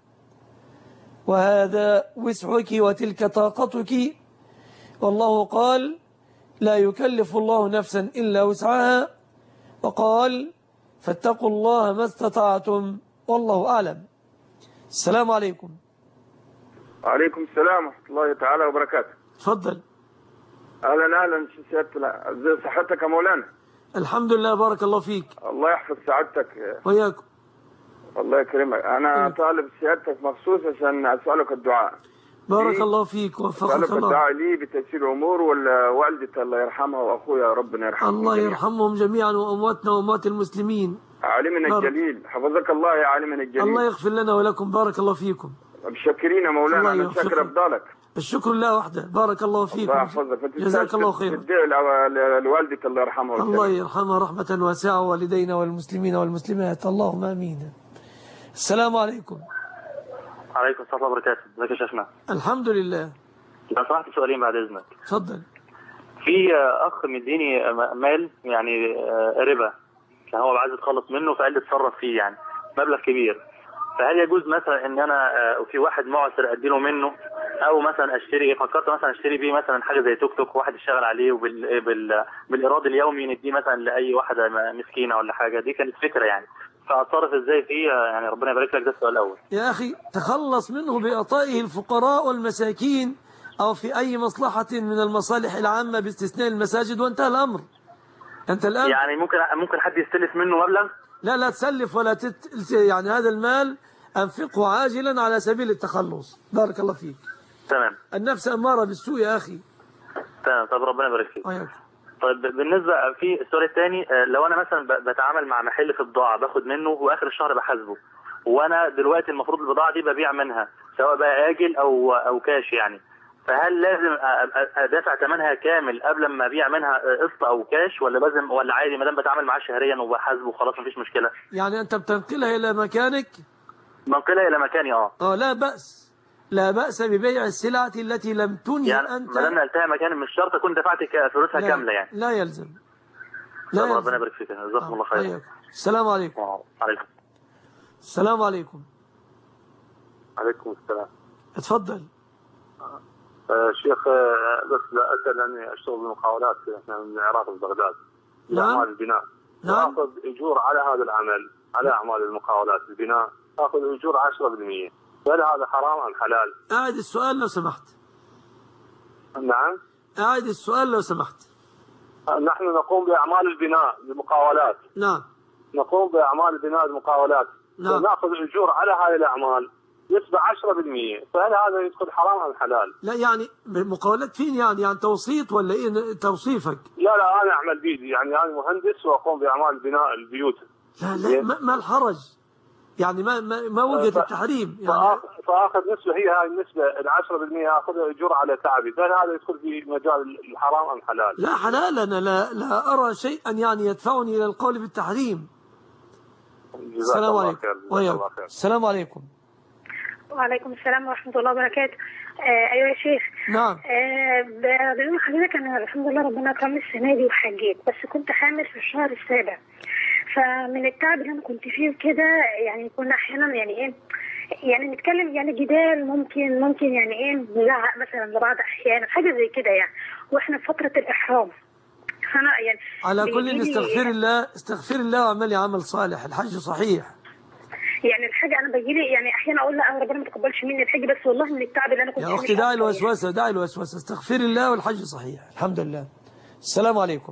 وهذا وسعك وتلك طاقتك. والله قال: لا يكلف الله نفسا إلا وسعها، وقال: فاتقوا الله ما استطعتم، والله أعلم. السلام عليكم. وعليكم السلام ورحمة الله تعالى وبركاته. تفضل. أهلا سيادة، ازي صحتك يا مولانا؟ الحمد لله، بارك الله فيك. الله يحفظ سعادتك وياكم. الله يكرمك. أنا طالب سيادتك مخصوص عشان أسألك الدعاء. بارك الله فيك ووفقك الله. أسألك الدعاء لي بتيسير أمور، والوالدة الله يرحمها وأخويا ربنا يرحمهم. الله يرحمهم جميعا وأمواتنا وأموات المسلمين. عالمنا الجليل حفظك الله يا عالمنا الجليل. الله يغفر لنا ولكم، بارك الله فيكم. متشكرين يا مولانا، انا شاكر افضلك. الشكر لله وحده. بارك الله فيك. الله يحفظك. جزاك الله خيرا. تدعي لوالدك الله يرحمه. الله يرحمها رحمة واسعة، والدينا والمسلمين والمسلمات، اللهم امين. السلام عليكم. عليكم السلام ورحمة الله وبركاته. ازيك يا شيخنا؟ الحمد لله. لو سمحت سؤالين بعد اذنك. اتفضل. في اخ مديني مال يعني ربا، كان هو عايز يتخلص منه فقال لي اتصرف فيه يعني مبلغ كبير، فهل يجوز مثلا ان انا وفي واحد معسر اديله منه، او مثلا فكرت مثلا اشتري بيه مثلا حاجه زي توك توك واحد يشتغل عليه بالايراد اليومي نديه مثلا لاي واحده مسكينه ولا حاجه، دي كانت فكره يعني، فاتصرف ازاي فيه يعني؟ ربنا يبارك لك. ده السؤال الاول. يا اخي تخلص منه باعطائه الفقراء والمساكين او في اي مصلحه من المصالح العامه باستثناء المساجد وانتهى الامر. انت الان يعني ممكن حد يستلف منه مبلغ؟ لا تسلف ولا يعني هذا المال انفقه عاجلا على سبيل التخلص. بارك الله فيك. تمام. النفس اماره بالسوء يا اخي. تمام. طب ربنا يبارك فيك. طيب بالنسبه في السؤال الثاني، لو انا مثلا بتعامل مع محل في بضاعه باخد منه واخر الشهر بحاسبه، وانا دلوقتي المفروض البضاعه دي ببيع منها سواء بقى اجل او كاش يعني، فهل لازم ادافع ثمنها كامل قبل ما ابيع منها قسط او كاش، ولا عادي ما دام بتعامل معاه شهريا وبحاسبه وخلاص مفيش مشكله؟ يعني انت بتنقلها الى مكانك؟ بنقلها الى مكاني. لا بأس ببيع السلعة التي لم تنهي يعني أنت. ما دام نقلتها مكان مش شرط اكون دفعت فلوسها كامله يعني. لا يلزم. ربنا يبارك فيك. جزاكم الله خير. السلام عليكم. وعليكم السلام. عليكم. عليكم السلام. اتفضل. شيخ بس لا أسأل أني أشتغل بالمقاولات من العراق في بغداد. نعم. أعمال البناء. نعم. أخذ أجور على هذا العمل، على أعمال المقاولات البناء، أخذ أجور 10%. هل هذا حرام أم حلال؟ أعد السؤال لو سمحت. نعم. أعد السؤال لو سمحت. نحن نقوم بأعمال البناء المقاولات. نعم. نقوم بأعمال البناء المقاولات. نعم. ونأخذ أجور على هذه الأعمال نسبة 10%، فهل هذا يدخل حرام أم حلال؟ لا يعني مقاولات فين يعني توسيط ولا إيه توصيفك؟ لا أنا أعمل بيدي يعني أنا مهندس وأقوم بأعمال بناء البيوت. لا ما الحرج؟ يعني ما وجد التحريم يعني. فآخذ نسبة، هي هاي النسبة 10% آخذ أجور على تعبي، فهل هذا يدخل في مجال الحرام أم حلال؟ لا حلال. أنا لا أرى شيئا يعني يدفعني إلى القول بالتحريم. السلام عليكم. السلام عليكم. وعليكم السلام ورحمة الله وبركاته. أيوة يا شيخ. نعم. بقول لحضرتك أنا الحمد لله ربنا كرمني السنة دي وحجيت، بس كنت حامل في الشهر السابع، فمن التعب اللي أنا كنت فيه كده يعني كنا أحيانا يعني نتكلم يعني جدال ممكن يعني نزعق مثلا لبعض أحيانا حاجة زي كده يعني، وإحنا في فترة الإحرام. فأنا يعني على كل استغفر الله واعملي عمل صالح، الحج صحيح. يعني الحاجة أنا بيجيلي يعني أحيانا أقول لا ربنا ما تقبلش مني الحج، بس والله من التعب اللي أنا كنت فيه. يا أختي دعي الوسوسة، استغفر الله والحج صحيح الحمد لله. السلام عليكم.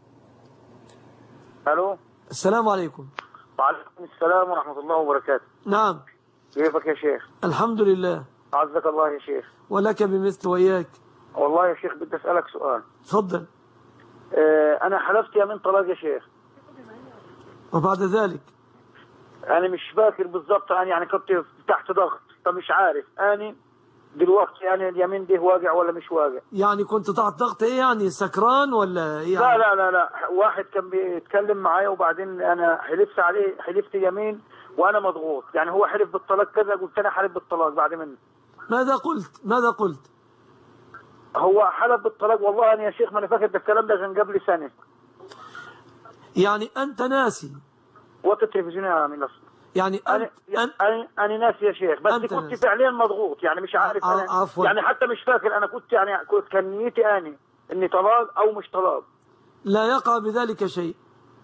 ألو. السلام عليكم. وعليكم السلام ورحمة الله وبركاته. نعم. كيفك يا شيخ؟ الحمد لله. عزك الله يا شيخ. ولك بمثل وإياك. والله يا شيخ بدي أسألك سؤال. تفضل. أنا حلفت يمين طلاق يا شيخ. وبعد ذلك؟ أنا مش فاكر بالضبط، أنا يعني كنت تحت ضغط فمش عارف أنا دلوقتي يعني اليمين ده واقع ولا مش واقع. يعني كنت تحت ضغط إيه يعني سكران ولا إيه يعني؟ لا واحد كان بيتكلم معايا وبعدين أنا حلفت يمين وأنا مضغوط، يعني هو حلف بالطلاق كذا قلت أنا حلف بالطلاق بعد منه. ماذا قلت؟ هو حلف بالطلاق والله أنا يا شيخ ما أنا فاكر ده الكلام ده كان قبل سنة. يعني أنت ناسي؟ وقت التلفزيون يا من أصلا. يعني أنا ناسي يا شيخ، بس كنت فعليا مضغوط يعني مش عارف أنا عفوا. يعني حتى مش فاكر أنا كنت يعني كان نيتي إني طلاق أو مش طلاق. لا يقع بذلك شيء.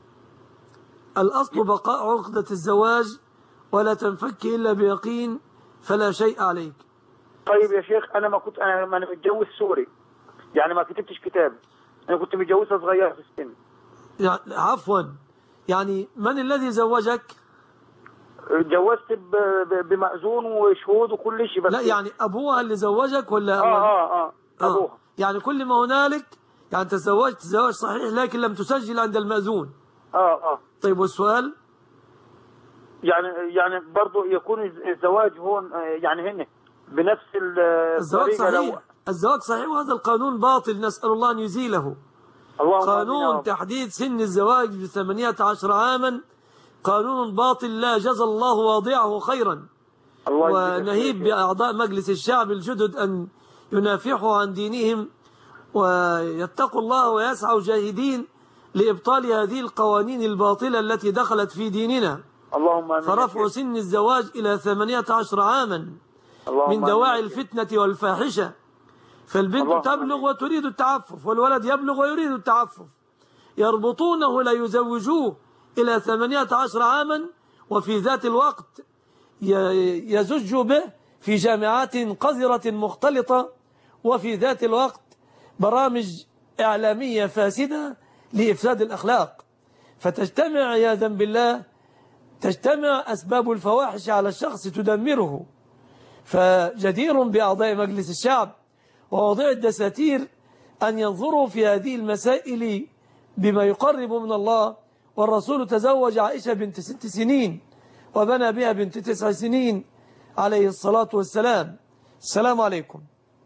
الأصل بقاء عقدة الزواج ولا تنفك إلا بيقين، فلا شيء عليك. طيب يا شيخ أنا متجوز سوري، يعني ما كتبتش كتاب، أنا كنت متجوزها صغيرة في السن. يعني عفوا، يعني من الذي زوجك؟ اتجوزت بمأذون وشهود وكل شيء. بس لا يعني أبوها اللي زوجك ولا أبوها. يعني كل ما هنالك يعني تزوجت زواج صحيح لكن لم تسجل عند المأذون. طيب والسؤال؟ يعني برضو يكون الزواج هون يعني هنا بنفس الزواج الطريقة. صحيح، الزواج صحيح، وهذا القانون باطل، نسأل الله أن يزيله. قانون تحديد سن الزواج ب18 عاما قانون باطل، لا جزى الله واضعه خيرا. ونهيب بأعضاء مجلس الشعب الجدد أن ينافحوا عن دينهم ويتقوا الله ويسعوا جاهدين لإبطال هذه القوانين الباطلة التي دخلت في ديننا. اللهم فرفع سن الزواج إلى 18 عاما من دواعي الفتنة والفاحشة. فالبنت تبلغ وتريد التعفف، والولد يبلغ ويريد التعفف، يربطونه لا يزوجوه إلى 18 عاما، وفي ذات الوقت يزج به في جامعات قذرة مختلطة، وفي ذات الوقت برامج إعلامية فاسدة لإفساد الأخلاق. فتجتمع عياذا بالله، تجتمع أسباب الفواحش على الشخص تدمره. فجدير بأعضاء مجلس الشعب ووضع الدساتير أن ينظروا في هذه المسائل بما يقرب من الله. والرسول تزوج عائشة بنت 6 سنين وبنى بها بنت 9 سنين عليه الصلاة والسلام. السلام عليكم.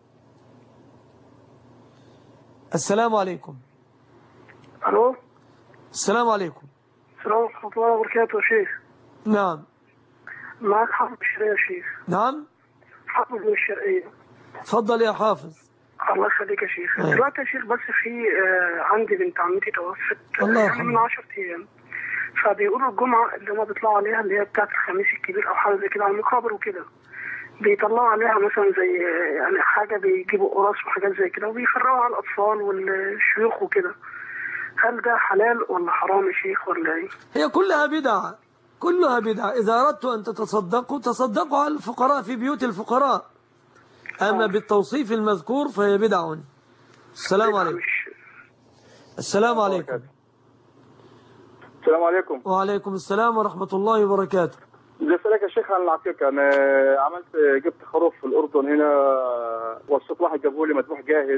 السلام عليكم. الو. السلام عليكم. السلام ورحمة الله وبركاته يا شيخ. نعم. معك حافظ الشرقية يا شيخ. نعم. حافظ من الشرقية. تفضل يا حافظ. الله يخليك يا شيخ. دلوقتي يا شيخ بس في عندي بنت عمتي توفت يعني من 10 ايام، فبيقولوا الجمعة اللي هم بيطلعوا عليها اللي هي بتاعت الخميس الكبير او حاجة زي كده على المقابر وكده، بيطلعوا عليها مثلا زي يعني حاجة بيجيبوا قراص وحاجات زي كده وبيفرقوا على الأطفال والشيوخ وكده. هل ده حلال ولا حرام يا شيخ ولا ايه؟ هي كلها بدعة، كلها بدعة. إذا أردت أن تتصدقوا تصدقوا على الفقراء في بيوت الفقراء، أما بالتوصيف المذكور فهي بدعة. السلام عليكم. السلام عليكم. السلام عليكم. وعليكم السلام ورحمة الله وبركاته. بسألك يا شيخ عن العقيقة. أنا جبت خروف في الأردن هنا، وصيت واحد جابوا لي مذبوح جاهز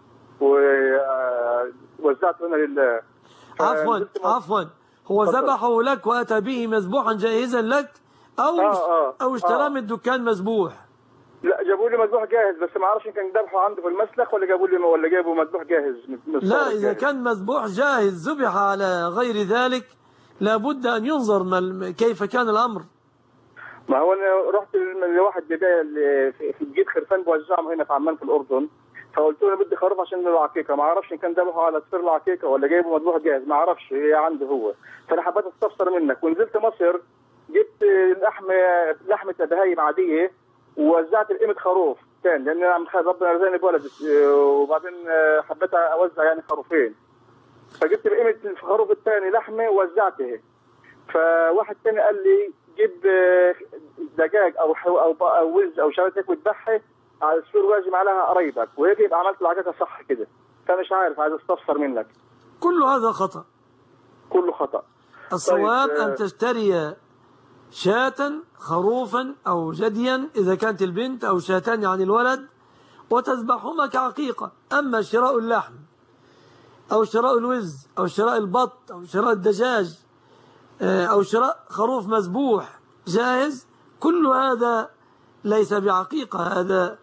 ووزعته هنا لله. عفوا هو ذبحه لك وأتى به مذبوحا جاهزا لك أو اشتراه من الدكان مذبوح؟ لا، جابوا لي مذبوح جاهز، بس ما اعرفش كان ذبحه عنده في المسلخ ولا جابوا مذبوح جاهز. لا، إذا كان مذبوح جاهز ذبح على غير ذلك لابد أن ينظر كيف كان الأمر. ما هو أنا رحت لواحد في الجيد خرفان بوزعهم هنا في عمان في الأردن، فقلت له بدي خروف عشان العقيقة، ما اعرفش إن كان ذبحه على سفر العقيقة ولا جايبه مذبوح جاهز، ما اعرفش، هي عنده هو. فأنا حبيت استفسر منك، ونزلت مصر جبت لحمة بهايم عادية ووزعت قيمة خروف تاني، لأن أنا ربنا رزقني بولد، وبعدين حبيت أوزع يعني خروفين، فجبت بقيمة الخروف الثاني لحمة ووزعته. فواحد تاني قال لي جيب دجاج أو وز أو شبكة وتذبحها على السور واجب عليها قرايبك، وهيك يبقى عملت العقيقة صح كده. فمش عارف، عايز استفسر منك. كل هذا خطأ، كله خطأ. الصواب أن تشتري شاة خروفا أو جديا إذا كانت البنت، أو شاتان عن الولد، وتذبحهما كعقيقة. أما شراء اللحم أو شراء الوز أو شراء البط أو شراء الدجاج أو شراء خروف مذبوح جاهز، كل هذا ليس بعقيقة، هذا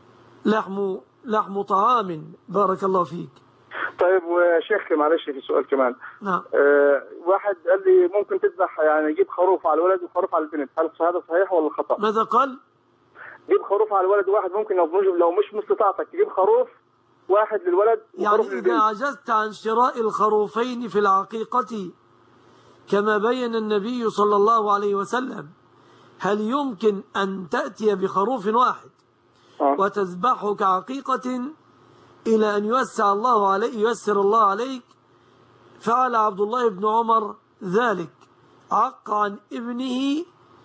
لحم طعام. بارك الله فيك. طيب وشيخ معلش في سؤال كمان. نعم. واحد قال لي ممكن تذبح يعني يجيب خروف على الولد وخروف على البنت، هل هذا صحيح ولا خطأ؟ ماذا قال؟ جيب خروف على الولد واحد، ممكن لو مش مستطاعتك تجيب خروف واحد للولد وخروف يعني إذا عجزت عن شراء الخروفين في العقيقة كما بين النبي صلى الله عليه وسلم، هل يمكن أن تأتي بخروف واحد وتذبحه كعقيقة إلى أن ييسر الله عليك؟ فعل عبد الله بن عمر ذلك، عق عن ابنه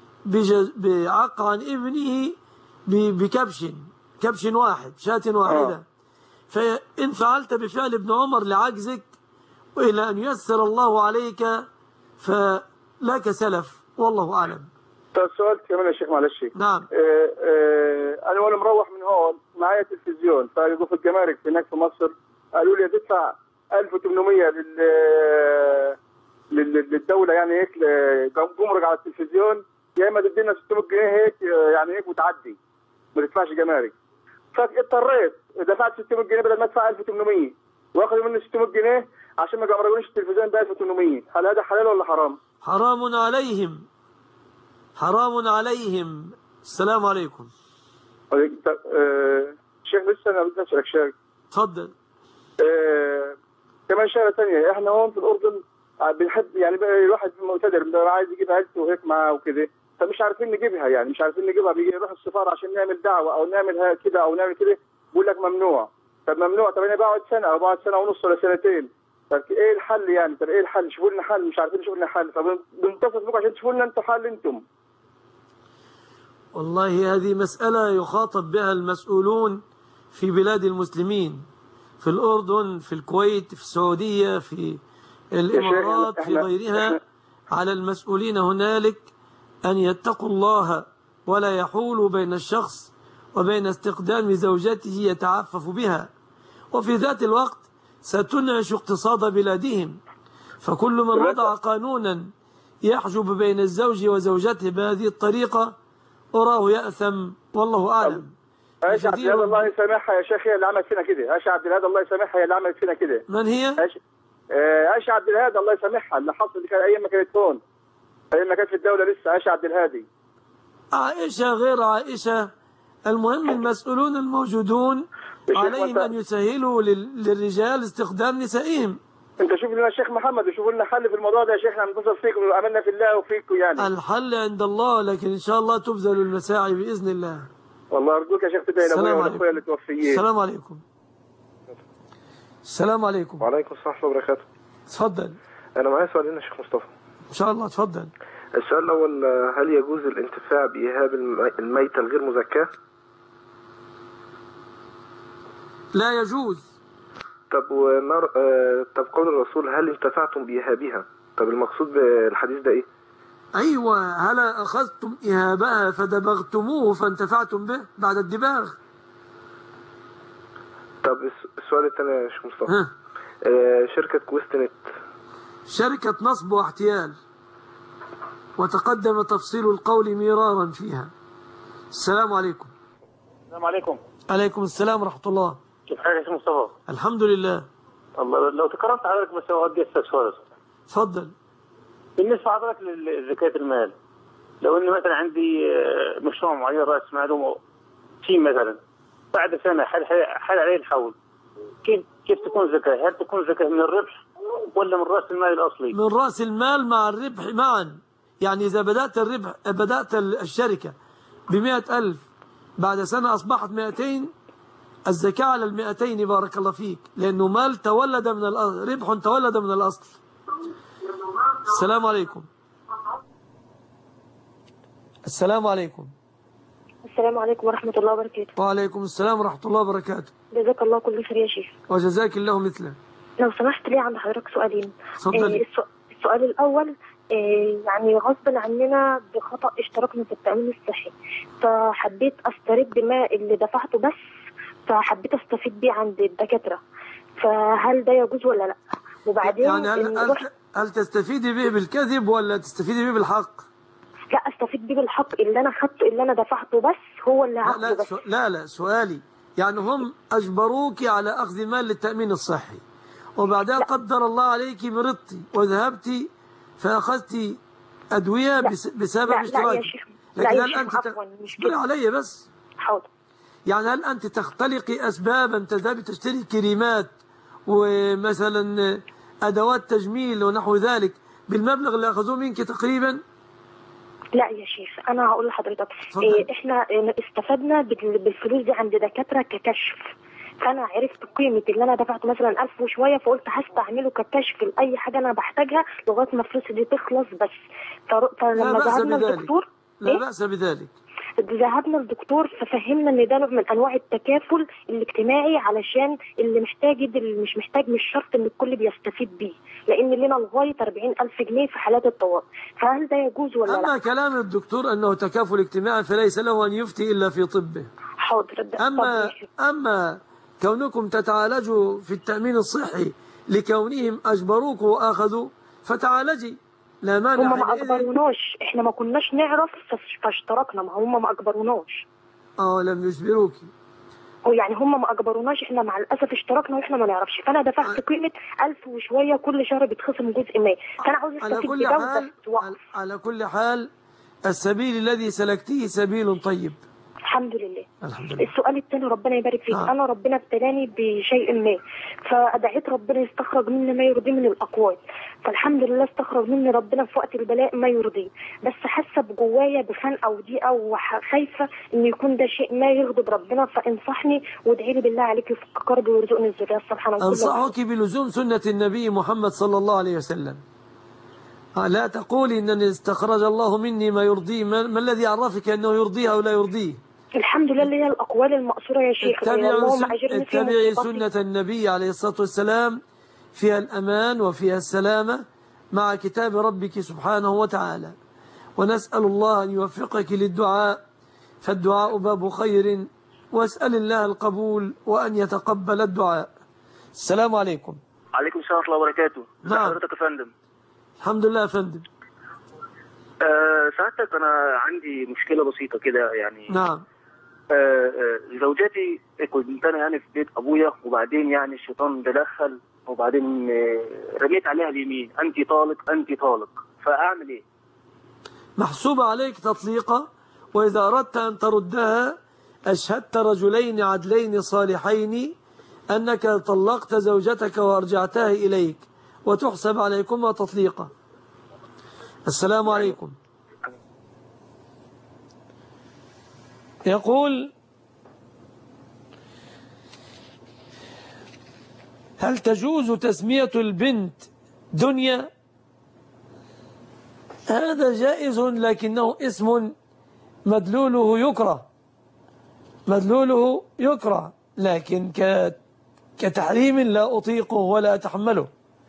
بكبش واحد، شاة واحدة. فإن فعلت بفعل ابن عمر لعجزك وإلى أن ييسر الله عليك فلك سلف، والله أعلم. طيب سؤال كمان يا شيخ معلش. نعم. أنا وأنا مروح من هون معايا تلفزيون، فجوا في الجمارك هناك في مصر قالوا لي تدفع 1800 للدولة، يعني هيك جمرك على التلفزيون، يا إما تدينا 600 جنيه هيك يعني هيك وتعدي. ما تدفعش جمارك. فاضطريت دفعت 600 جنيه بدل ما ادفع 1800، واخدوا مني 600 جنيه عشان ما يجربونيش التلفزيون ب 1800. هل هذا حلال ولا حرام؟ حرام عليهم، حرام عليهم. السلام عليكم. شيخ لسه انا بدي اسالك شيخ. اتفضل. كمان شغله ثانيه، احنا هون في الاردن بنحب يعني الواحد معتذر عايز يجيب عيلته وهيك معاه وكده، فمش عارفين نجيبها، يعني مش عارفين نجيبها، بيجي نروح السفاره عشان نعمل دعوه او نعمل كده او نعمل كده، بيقول لك ممنوع. طب ممنوع، طب انا بقعد سنه او بقعد سنه ونص ولا سنتين، طب ايه الحل يعني؟ طب ايه الحل؟ شوفوا لنا حل، مش عارفين نشوف لنا حل، طب بنتصل بكم عشان تشوفوا لنا انتم حل انتم. والله هذه مسألة يخاطب بها المسؤولون في بلاد المسلمين، في الأردن، في الكويت، في السعودية، في الإمارات، في غيرها. على المسؤولين هنالك أن يتقوا الله ولا يحولوا بين الشخص وبين استقدام زوجته يتعفف بها، وفي ذات الوقت ستنعش اقتصاد بلادهم. فكل من وضع قانونا يحجب بين الزوج وزوجته بهذه الطريقة أراه يأثم، والله أعلم. عائشة عبد الهادي الله يسامحها يا شيخ، هي اللي عملت فينا كده. عائشة عبد الهادي الله يسامحها هي اللي عملت فينا كده. من هي؟ عائشة عبد الهادي الله يسامحها، اللي حصل كان أيام ما كانت هون، أيام ما كانت في الدولة لسه. عائشة عبد الهادي. عائشة غير عائشة، المهم المسؤولون الموجودون عليهم أن يسهلوا للرجال استخدام نسائهم. انت شوف لنا الشيخ محمد وشوف لنا حل في الموضوع ده يا شيخنا، نتصل فيكم وعملنا في الله وفيكم يعني. الحل عند الله، لكن ان شاء الله تبذل المساعي باذن الله. والله ارجوك يا شيخ تدعي لابويا والاخويا اللي توفيين. السلام عليكم. السلام عليكم. وعليكم السلام ورحمه الله وبركاته. اتفضل. انا معايا سؤالين يا شيخ مصطفى. ان شاء الله اتفضل. السؤال الاول، هل يجوز الانتفاع بايهاب الميتة الغير مزكاة؟ لا يجوز. طب قول الرسول هل انتفعتم بإيهابها؟ طب المقصود بالحديث ده ايه؟ ايوه، هل اخذتم إيهابها فدبغتموه فانتفعتم به بعد الدباغ؟ طب السؤال الثاني يا شيخ مصطفى. شركة كويست نت شركة نصب واحتيال، وتقدم تفصيل القول مرارا فيها. السلام عليكم. السلام عليكم. عليكم السلام ورحمة الله. كيف حالك يا شيخ مصطفى؟ الحمد لله. الله، لو تكرمت حضرتك بس اودي استاذ سؤال. اتفضل. بالنسبه حضرتك لزكاة المال، لو اني مثلا عندي مشروع معين راس ماله شيء مثلا، بعد سنه حل عليه الحول، كيف تكون زكاة؟ هل تكون زكاة من الربح ولا من راس المال الاصلي؟ من راس المال مع الربح معا. يعني اذا بدات الشركه ب100,000، بعد سنه اصبحت 200، الزكاة على 200 بارك الله فيك، لأنه مال تولد من الأصل، ربح تولد من الأصل. السلام عليكم. السلام عليكم. السلام عليكم ورحمة الله وبركاته. وعليكم السلام ورحمة الله وبركاته. جزاك الله كل خير يا شيخ. وجزاك الله مثله. لو سمحت لي عند حضرتك سؤالين. اتفضلي. السؤال الأول، يعني غصبا عننا بخطأ اشتركنا في التأمين الصحي، فحبيت أسترد ما اللي دفعته بس، فحبيت استفيد بيه عند الدكاتره، فهل ده يجوز ولا لا؟ وبعدين يعني هل تستفيدي به بالكذب ولا تستفيدي به بالحق؟ لا، استفيد بيه بالحق، اللي انا خدته اللي انا دفعته بس هو اللي هاخده بس. لا سؤالي يعني هم اجبروك على اخذ مال للتامين الصحي، وبعدها قدر الله عليك مرضتي وذهبتي فاخذتي ادويه بسبب اشتراك. لكن هل انت اصبري علي بس؟ حاضر. يعني هل أنت تختلقي أسبابا تذهبي تشتري كريمات ومثلا أدوات تجميل ونحو ذلك بالمبلغ اللي أخذوه منك تقريبا؟ لا يا شيخ، أنا هقول لحضرتك إحنا استفدنا بالفلوس دي عند دكاترة ككشف، فأنا عرفت قيمة اللي أنا دفعت مثلا 1000 وشوية، فقلت هستعمله ككشف لأي حاجة أنا بحتاجها لغاية ما الفلوس دي تخلص بس. فلما ذهبنا الدكتور لا بأس بذلك. ذهبنا للدكتور ففهمنا ان ده نوع من انواع التكافل الاجتماعي، علشان اللي محتاج اللي مش محتاج مش شرط ان الكل بيستفيد بيه، لان لنا لغايه 40,000 جنيه في حالات الطوارئ، فهل ده يجوز ولا لا؟ اما كلام الدكتور انه تكافل اجتماعي فليس له ان يفتي الا في طبه. حاضر. اما كونكم تتعالجوا في التامين الصحي لكونهم اجبروك واخذوا، فتعالجي لا مانع. هم ما اجبروناش، احنا ما كناش نعرف فاشتركنا، ما هم ما اجبروناش. لم يجبروك. يعني هم ما اجبروناش، احنا مع الاسف اشتركنا واحنا ما نعرفش، فانا دفعت قيمه 1000 وشويه، كل شهر بيتخصم جزء ما، فانا عاوز استفيد بجوده وقف. على كل حال السبيل الذي سلكته سبيل طيب. الحمد لله. الحمد لله. السؤال الثاني ربنا يبارك فيك. انا ربنا ابتلاني بشيء ما، فدعيت ربنا يستخرج مني ما يرضيه من الاقوال، فالحمد لله استخرج مني ربنا في وقت البلاء ما يرضيه، بس حاسه بجوايا بخنقه وضيقه وخايفه ان يكون ده شيء ما يغضب ربنا، فانصحني وادعي لي بالله عليك يفك كربي ويرزقني الذريه الصالحه. انصحك بلزوم سنه النبي محمد صلى الله عليه وسلم. لا تقولي انني استخرج الله مني ما يرضيه، ما الذي عرفك انه يرضيه او لا يرضيه؟ الحمد لله اللي هي الأقوال المأثورة يا شيخ. اتبعي سنة النبي عليه الصلاة والسلام، فيها الأمان وفيها السلامة مع كتاب ربك سبحانه وتعالى، ونسأل الله أن يوفقك للدعاء، فالدعاء باب خير، واسأل الله القبول وأن يتقبل الدعاء. السلام عليكم. عليكم السلام ورحمة الله وبركاته. نعم. حضرتك يا فندم. الحمد لله يا فندم. سعادتك أنا عندي مشكلة بسيطة كده يعني. نعم. زوجتي كنت انا يعني في بيت ابويا، وبعدين يعني الشيطان تدخل، وبعدين رميت عليها اليمين، انت طالق انت طالق، فاعمل ايه؟ محسوب عليك تطليقه، واذا اردت ان تردها اشهدت رجلين عدلين صالحين انك طلقت زوجتك وارجعتها اليك، وتحسب عليكما تطليقه. السلام عليكم. يقول: هل تجوز تسمية البنت دنيا؟ هذا جائز، لكنه اسم مدلوله يكره، مدلوله يكره، لكن كتحريم لا أطيقه ولا أتحمله.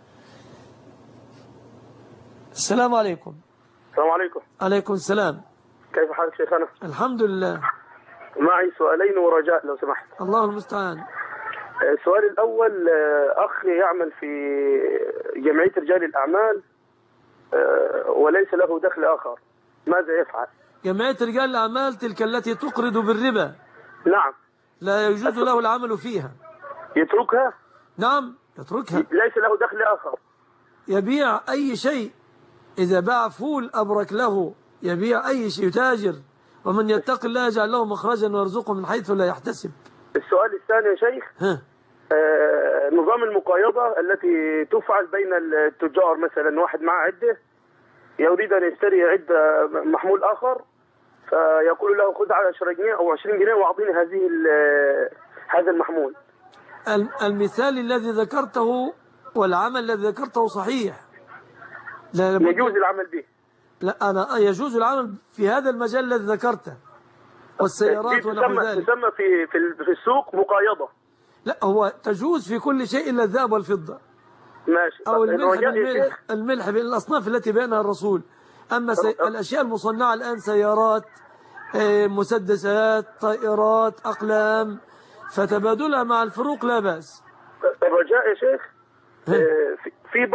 السلام عليكم. السلام عليكم. عليكم السلام. كيف حالك شيخنا؟ الحمد لله. معي سؤالين ورجاء لو سمحت. الله المستعان. السؤال الأول، أخ يعمل في جمعية رجال الأعمال وليس له دخل آخر، ماذا يفعل؟ جمعية رجال الأعمال تلك التي تقرض بالربا. نعم. لا يجوز له العمل فيها. يتركها؟ نعم يتركها. ليس له دخل آخر. يبيع أي شيء، إذا باع فول أبرك له، يبيع أي شيء، يتاجر، ومن يتق الله يجعل له مخرجا ويرزقه من حيث لا يحتسب. السؤال الثاني يا شيخ، نظام المقايضة التي تفعل بين التجار، مثلا واحد معه عدة يريد أن يشتري عدة محمول آخر، فيقول له خذ 10 جنيه أو 20 جنيه وأعطيني هذا المحمول. المثال الذي ذكرته والعمل الذي ذكرته صحيح، يجوز العمل به. لا، أنا يجوز العمل في هذا المجال الذي ذكرته، والسيارات ونحو ذلك. تسمى في السوق مقايضة. لا، هو تجوز في كل شيء إلا الذهب والفضة. ماشي. أو الملح بين الأصناف التي بينها الرسول. أما الأشياء المصنعة الآن سيارات، مسدسات، طائرات، أقلام، فتبادلها مع الفروق لا بأس. الرجاء يا شيخ، في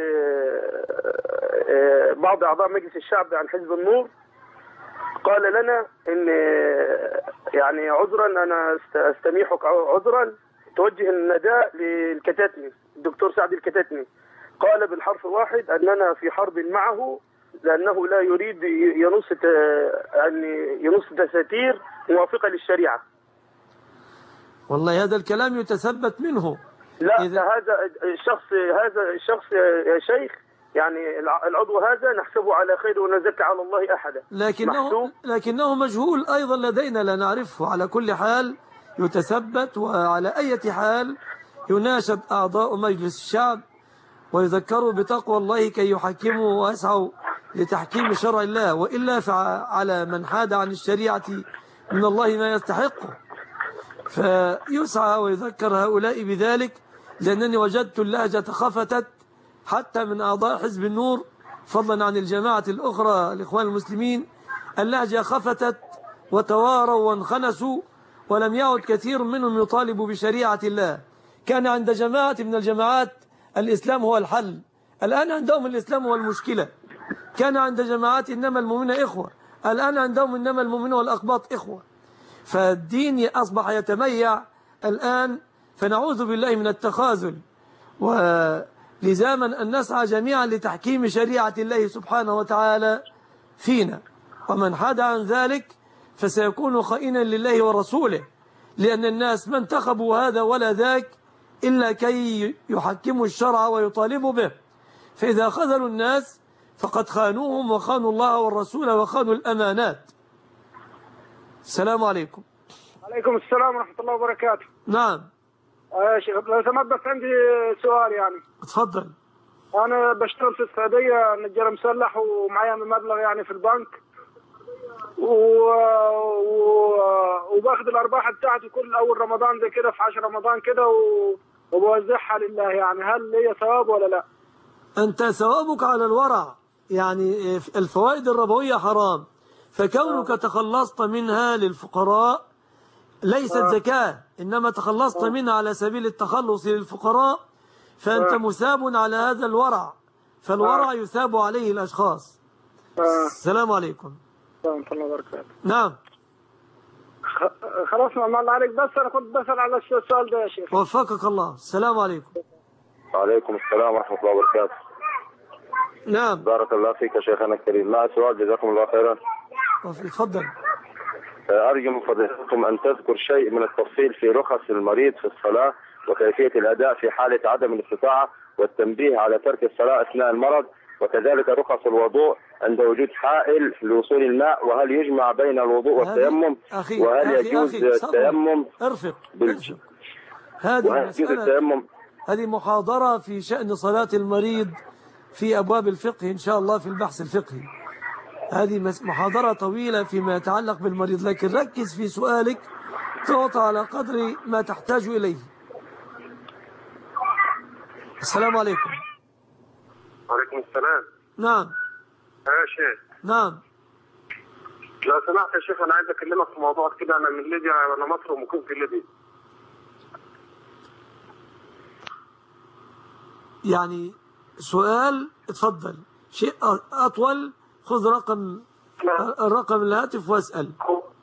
بعض أعضاء مجلس الشعب عن حزب النور قال لنا إن يعني عذرا، أنا أستميحك عذرا، توجه النداء للكتاتني الدكتور سعد الكتاتني، قال بالحرف واحد أننا في حرب معه لأنه لا يريد ينص دساتير موافقة للشريعة. والله هذا الكلام يتثبت منه. لا، هذا الشخص يا شيخ، يعني العضو هذا نحسبه على خير ونزكى على الله أحدا، لكنه مجهول أيضا لدينا، لا نعرفه. على كل حال يتثبت، وعلى أي حال يناشد أعضاء مجلس الشعب ويذكروا بتقوى الله كي يحكموا ويسعوا لتحكيم شرع الله، وإلا فعلى من حاد عن الشريعة من الله ما يستحقه، فيسعى ويذكر هؤلاء بذلك. لأنني وجدت اللهجة خفتت حتى من أعضاء حزب النور، فضلا عن الجماعة الأخرى الإخوان المسلمين، اللهجة خفتت وتواروا وانخنسوا، ولم يعد كثير منهم يطالب بشريعة الله. كان عند جماعة من الجماعات الإسلام هو الحل، الآن عندهم الإسلام هو المشكلة. كان عند جماعات إنما المؤمنون إخوة، الآن عندهم إنما المؤمنون والأقباط إخوة. فالدين أصبح يتميع الآن، فنعوذ بالله من التخاذل، ولزاما أن نسعى جميعا لتحكيم شريعة الله سبحانه وتعالى فينا، ومن حاد عن ذلك فسيكون خائنا لله ورسوله، لأن الناس ما انتخبوا هذا ولا ذاك إلا كي يحكموا الشرع ويطالبوا به، فإذا خذلوا الناس فقد خانوهم وخانوا الله والرسول وخانوا الأمانات. السلام عليكم. عليكم السلام ورحمة الله وبركاته. نعم يا شيخ، لو سمحت بس عندي سؤال يعني. اتفضل. أنا بشتغل في السعودية نجار مسلح، ومعايا مبلغ يعني في البنك، وباخد الأرباح بتاعتي كل أول رمضان زي كده، في 10 رمضان كده، وبوزعها لله، يعني هل ليا ثواب ولا لا؟ أنت ثوابك على الورع، يعني الفوائد الربوية حرام، فكونك تخلصت منها للفقراء ليست زكاة، إنما تخلصت منها على سبيل التخلص للفقراء، فأنت مثاب على هذا الورع، فالورع يثاب عليه الأشخاص. السلام عليكم. ورحمة الله وبركاته. نعم. خلاص ما الله عليك، بس أنا كنت بسأل على السؤال ده يا شيخ. وفقك الله. السلام عليكم. وعليكم السلام ورحمة الله وبركاته. نعم. بارك الله فيك يا شيخنا الكريم. مع سؤال جزاكم الله خيرا. تفضل. أرجو من فضيلتكم أن تذكر شيء من التفصيل في رخص المريض في الصلاة وكيفية الأداء في حالة عدم الاستطاعة، والتنبيه على ترك الصلاة أثناء المرض، وكذلك رخص الوضوء عند وجود حائل لوصول الماء، وهل يجمع بين الوضوء والتيمم، وهل يجوز التيمم ارفق هذه محاضرة في شأن صلاة المريض في أبواب الفقه إن شاء الله في البحث الفقهي. هذه محاضرة طويلة فيما يتعلق بالمريض، لكن ركز في سؤالك تعطى على قدر ما تحتاج إليه. السلام عليكم. وعليكم السلام. نعم. يا شيخ. نعم. لو سمحت يا شيخ، أنا عايز أكلمك في موضوع كده. أنا من ليبيا، أنا مصر ومقيم في ليبيا. يعني سؤال، اتفضل. شيء أطول، خذ الرقم الهاتف واسأل.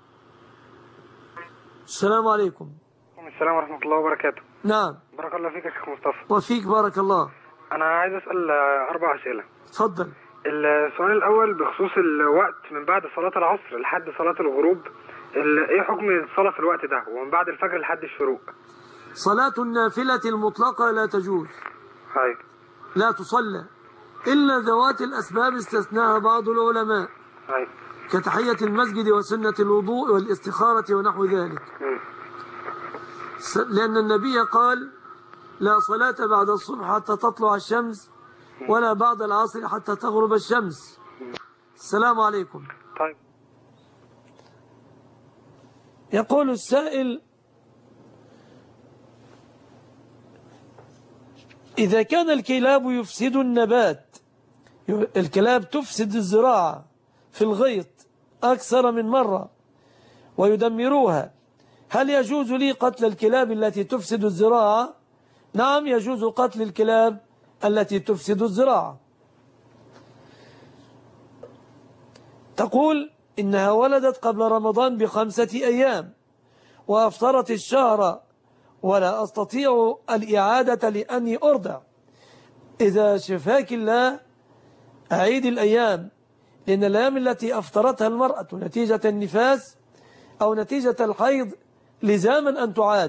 السلام عليكم. السلام ورحمة الله وبركاته. نعم. بارك الله فيك يا شيخ مصطفى. وفيك بارك الله. أنا عايز أسأل 4 أسئلة. اتفضل. السؤال الأول بخصوص الوقت من بعد صلاة العصر لحد صلاة الغروب، إيه حكم الصلاة في الوقت ده، ومن بعد الفجر لحد الشروق؟ صلاة النافلة المطلقة لا تجوز. هاي. لا تصلى إلا ذوات الأسباب استثناها بعض العلماء. هاي. كتحية المسجد وسنة الوضوء والاستخارة ونحو ذلك. لأن النبي قال: لا صلاة بعد الصبح حتى تطلع الشمس، ولا بعد العصر حتى تغرب الشمس. السلام عليكم. طيب. يقول السائل: إذا كان الكلاب يفسد النبات، الكلاب تفسد الزراعة في الغيط أكثر من مرة ويدمروها، هل يجوز لي قتل الكلاب التي تفسد الزراعة؟ نعم، يجوز قتل الكلاب التي تفسد الزراعة. تقول إنها ولدت قبل رمضان ب5 أيام وأفطرت الشهر ولا أستطيع الإعادة لأني أرضع. إذا شفاك الله أعيد الأيام، لأن الأيام التي أفطرتها المرأة نتيجة النفاس أو نتيجة الحيض لزاما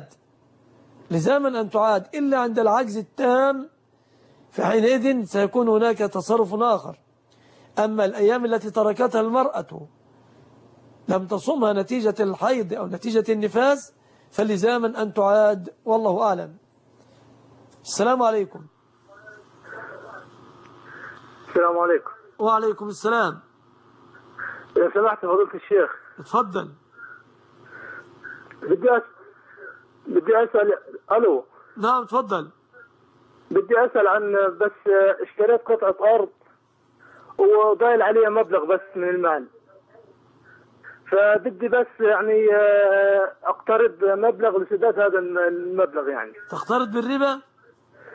أن تعاد إلا عند العجز التام، فحينئذ سيكون هناك تصرف آخر. أما الأيام التي تركتها المرأة لم تصمها نتيجة الحيض أو نتيجة النفاس فلزاما أن تعاد، والله أعلم. السلام عليكم. السلام عليكم. وعليكم السلام. إذا سمحت فضيلة الشيخ. اتفضل. بدي أسأل. ألو. نعم تفضل. بدي أسأل عن، بس اشتريت قطعة أرض وضايل عليها مبلغ بس من المال، فبدي بس يعني أقترض مبلغ لسداد هذا المبلغ. يعني تقترض بالربا؟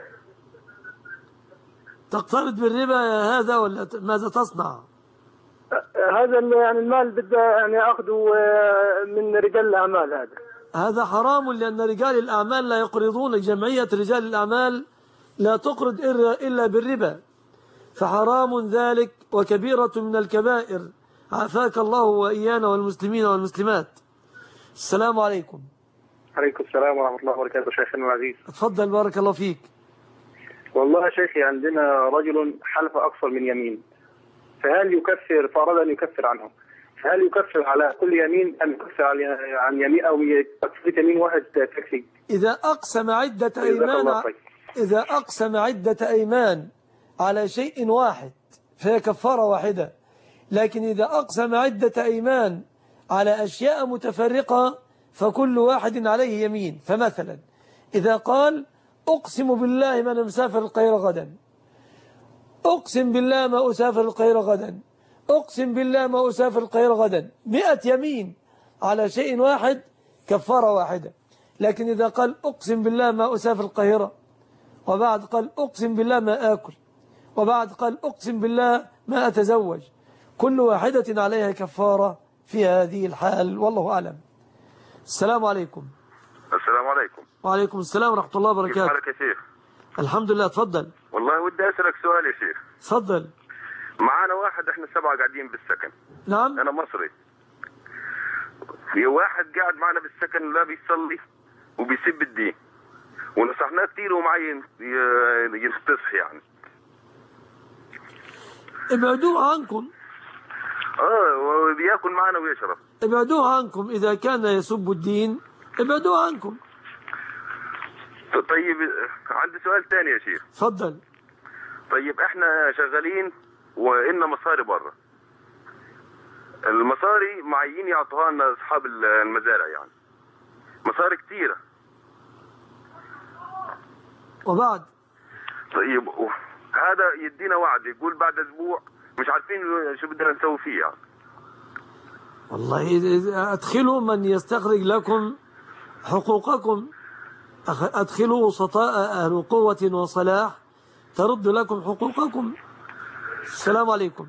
تقترض بالربا يا هذا ولا ماذا تصنع؟ هذا يعني المال بده يعني أخذه من رجال الأعمال. هذا حرام، لأن رجال الأعمال لا يقرضون. جمعية رجال الأعمال لا تقرض إلا بالربا، فحرام ذلك وكبيرة من الكبائر. عافاك الله وإيانا والمسلمين والمسلمات. السلام عليكم. عليكم السلام ورحمة الله وبركاته. شيخنا العزيز، اتفضل بارك الله فيك. والله يا شيخي عندنا رجل حلف أكثر من يمين، فهل يكفر؟ فأراد أن يكفر عنهم، فهل يكفر على كل يمين أم يكفر عن يمين أو تكفير يمين واحد تكفي؟ إذا أقسم عدة أيمان على شيء واحد فهي كفارة واحدة، لكن إذا أقسم عدة أيمان على أشياء متفرقة فكل واحد عليه يمين. فمثلا إذا قال أقسم بالله ما أنا مسافر القاهرة غدا، أقسم بالله ما أسافر القاهرة غدا، أقسم بالله ما أسافر القاهرة غدا، 100 يمين على شيء واحد كفارة واحدة. لكن إذا قال أقسم بالله ما أسافر القاهرة، وبعد قال أقسم بالله ما آكل، وبعد قال أقسم بالله ما أتزوج، كل واحدة عليها كفارة في هذه الحال، والله أعلم. السلام عليكم. السلام عليكم. وعليكم السلام ورحمة الله وبركاته. كيف حالك يا شيخ؟ الحمد لله. تفضل. والله ودي أسألك سؤال يا شيخ. تفضل. معانا واحد، احنا 7 قاعدين بالسكن. نعم. أنا مصري. في واحد قاعد معنا بالسكن لا بيصلي وبيسب الدين، ونصحناه كثير ومعي ينتصح يعني. ابعدوه عنكم. وبياكل معنا ويشرب. ابعدوه عنكم إذا كان يسب الدين، ابعدوه عنكم. طيب عندي سؤال ثاني يا شيخ. تفضل. طيب احنا شغالين وإلنا مصاري برا، المصاري معين يعطوها لنا أصحاب المزارع، يعني مصاري كثيرة. وبعد طيب هذا يدينا وعد يقول بعد أسبوع، مش عارفين شو بدنا نسوي فيه يعني. والله أدخلوا من يستخرج لكم حقوقكم، أدخلوا وسطاء أهل قوة وصلاح ترد لكم حقوقكم. السلام عليكم.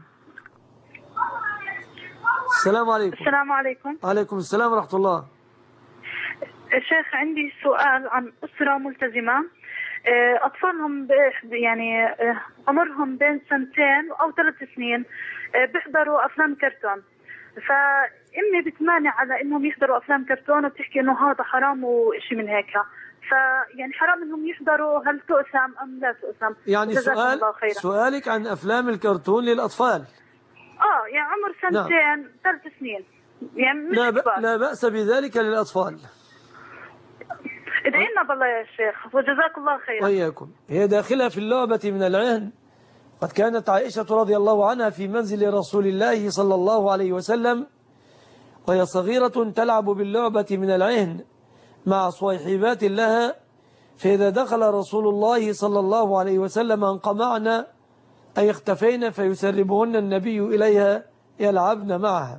السلام عليكم. السلام عليكم. وعليكم السلام ورحمة الله. شيخ عندي سؤال عن أسرة ملتزمة، أطفالهم يعني عمرهم بين 2 أو 3 سنين بيحضروا أفلام كرتون، فأمي بتمانع على إنهم يحضروا أفلام كرتون وبتحكي إنه هذا حرام وإشي من هيك، فيعني حرام إنهم يحضروا، هل تؤثم أم لا تؤثم؟ يعني سؤالك عن أفلام الكرتون للأطفال. يعني عمر 2 3 سنين، يعني مش لا بأس بذلك للأطفال. ادعي لنا بالله يا شيخ وجزاك الله خيرا. وإياكم. هي داخلة في اللعبة من العهن. قد كانت عائشة رضي الله عنها في منزل رسول الله صلى الله عليه وسلم وهي صغيرة تلعب باللعبة من العهن مع صويحبات لها، فإذا دخل رسول الله صلى الله عليه وسلم انقمعن أي اختفين فيسربهن النبي إليها يلعبن معها.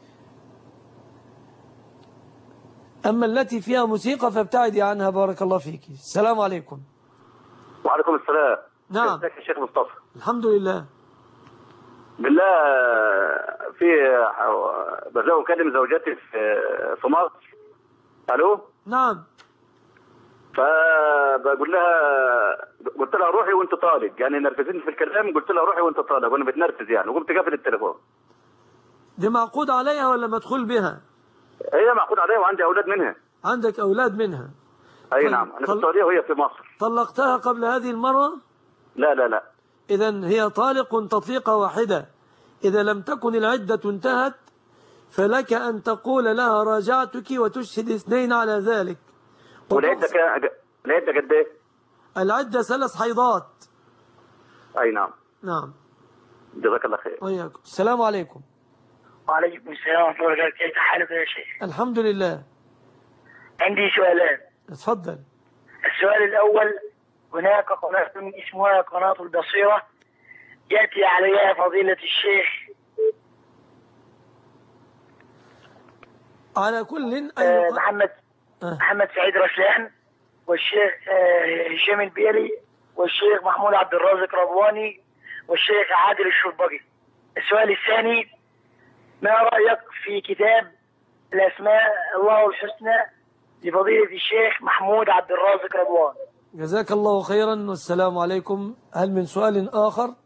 أما التي فيها موسيقى فابتعدي عنها بارك الله فيك. السلام عليكم. وعليكم السلام. نعم. ازيك يا شيخ مصطفى؟ الحمد لله. بالله في برجع أكلم زوجتي في مصر. الو. نعم. فبقول لها، قلت لها روحي وانت طالق، يعني نرفزتني في الكلام، قلت لها روحي وانت طالق وانا بتنرفز يعني، وقمت قافل التليفون. دي معقود عليها ولا مدخول بها؟ هي معقود عليها وعندي اولاد منها. عندك اولاد منها؟ اي نعم، انا في السعوديه وهي في مصر. طلقتها قبل هذه المره؟ لا لا لا. اذا هي طالق تطليقه واحده. اذا لم تكن العده انتهت فلك ان تقول لها راجعتك وتشهد 2 على ذلك. والعده قد ايه؟ العده 3 حيضات. اي نعم. نعم. جزاك الله خير. وإياكم. السلام عليكم. وعليكم السلام ورحمة الله وبركاته. كيف حالك يا شيخ؟ الحمد لله. عندي سؤالين. اتفضل. السؤال الأول، هناك قناة اسمها قناة البصيرة يأتي عليها فضيلة الشيخ على كل محمد سعيد رسلان، والشيخ هشام البيلي، والشيخ محمود عبد الرازق رضواني، والشيخ عادل الشربجي. السؤال الثاني، ما رأيك في كتاب الأسماء الله الحسنى لفضيلة الشيخ محمود عبد الرازق رضوان؟ جزاك الله خيرا والسلام عليكم. هل من سؤال آخر؟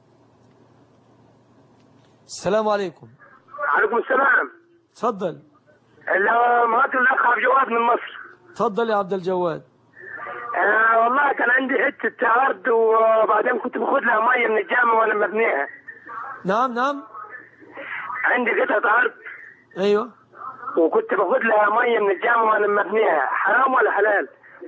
السلام عليكم. عليكم السلام. تفضل. مرات الأخ عبد الجواد من مصر. تفضل يا عبد الجواد. والله كان عندي حتة أرض وبعدين كنت باخد لها مية من الجامعة وأنا مبنيها. نعم. عندي قطعة أرض. أيوه. وكنت باخد لها مية من الجامعة وأنا مبنيها، حرام ولا حلال؟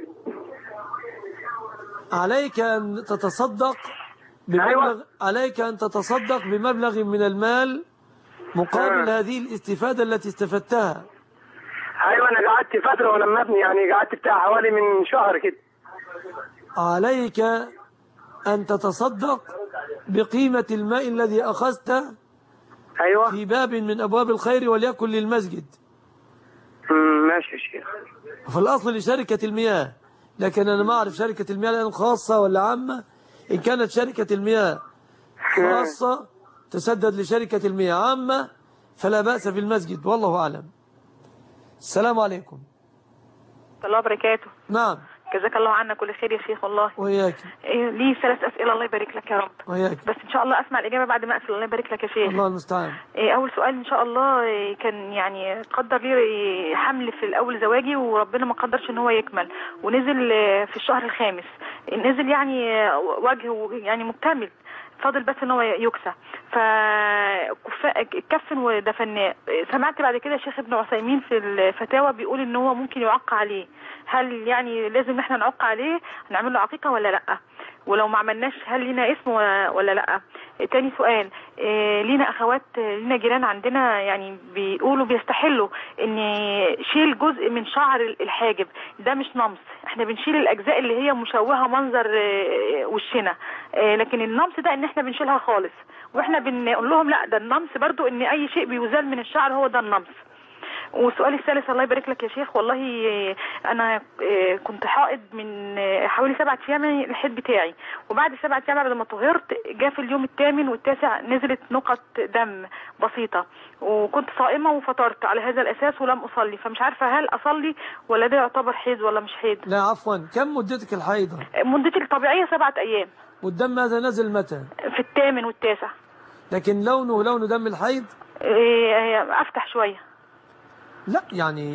عليك أن تتصدق بمبلغ. أيوة. عليك أن تتصدق بمبلغ من المال مقابل هذه الاستفادة التي استفدتها. أيوة أنا قعدت فترة وأنا مبني، يعني قعدت بتاع حوالي من شهر كده. عليك أن تتصدق بقيمة الماء الذي أخذته. أيوة. في باب من أبواب الخير وليكن للمسجد. ماشي يا شيخ. في الأصل لشركة المياه، لكن أنا ما أعرف شركة المياه الآن خاصة ولا عامة. إن كانت شركة المياه خاصة تسدد لشركة المياه، عامة فلا بأس في المسجد، والله أعلم. السلام عليكم. الله وبركاته. نعم. جزاك الله عنا كل خير يا شيخ والله. وياك. لي 3 أسئلة الله يبارك لك يا رب. وياك. بس إن شاء الله أسمع الإجابة بعد ما أقفل. الله يبارك لك يا شيخ. الله المستعان. أول سؤال إن شاء الله كان يعني قدر لي حمل في الأول زواجي وربنا ما قدرش إن هو يكمل، ونزل في الشهر الخامس، نزل يعني وجهه يعني مكتمل، فاضل بس ان هو يكسى، فكفن ودفناه. سمعت بعد كده الشيخ ابن عثيمين في الفتاوى بيقول ان هو ممكن يعق عليه. هل يعني لازم احنا نعق عليه، نعمل له عقيقه ولا لا؟ ولو ما عملناش هل لينا اسم ولا لا؟ تاني سؤال، لينا اخوات، لينا جيران عندنا يعني بيقولوا بيستحلوا ان شيل جزء من شعر الحاجب، ده مش نمص، احنا بنشيل الاجزاء اللي هي مشوهه منظر وشنا، لكن النمص ده ان احنا بنشيلها خالص، واحنا بنقول لهم لا ده النمص برضو ان اي شيء بيزال من الشعر هو ده النمص. والسؤال الثالث الله يبارك لك يا شيخ، والله انا كنت حائض من حوالي 7 ايام الحيض بتاعي، وبعد 7 ايام بعد ما طهرت جاء في اليوم الثامن والتاسع نزلت نقط دم بسيطه، وكنت صائمه وفطرت على هذا الاساس ولم اصلي، فمش عارفه هل اصلي ولا ده يعتبر حيض ولا مش حيض؟ لا عفوا، كم مدتك الحيضه؟ مدتي الطبيعيه 7 ايام. والدم هذا نزل متى؟ في الثامن والتاسع. لكن لونه لون دم الحيض؟ افتح شويه. لا يعني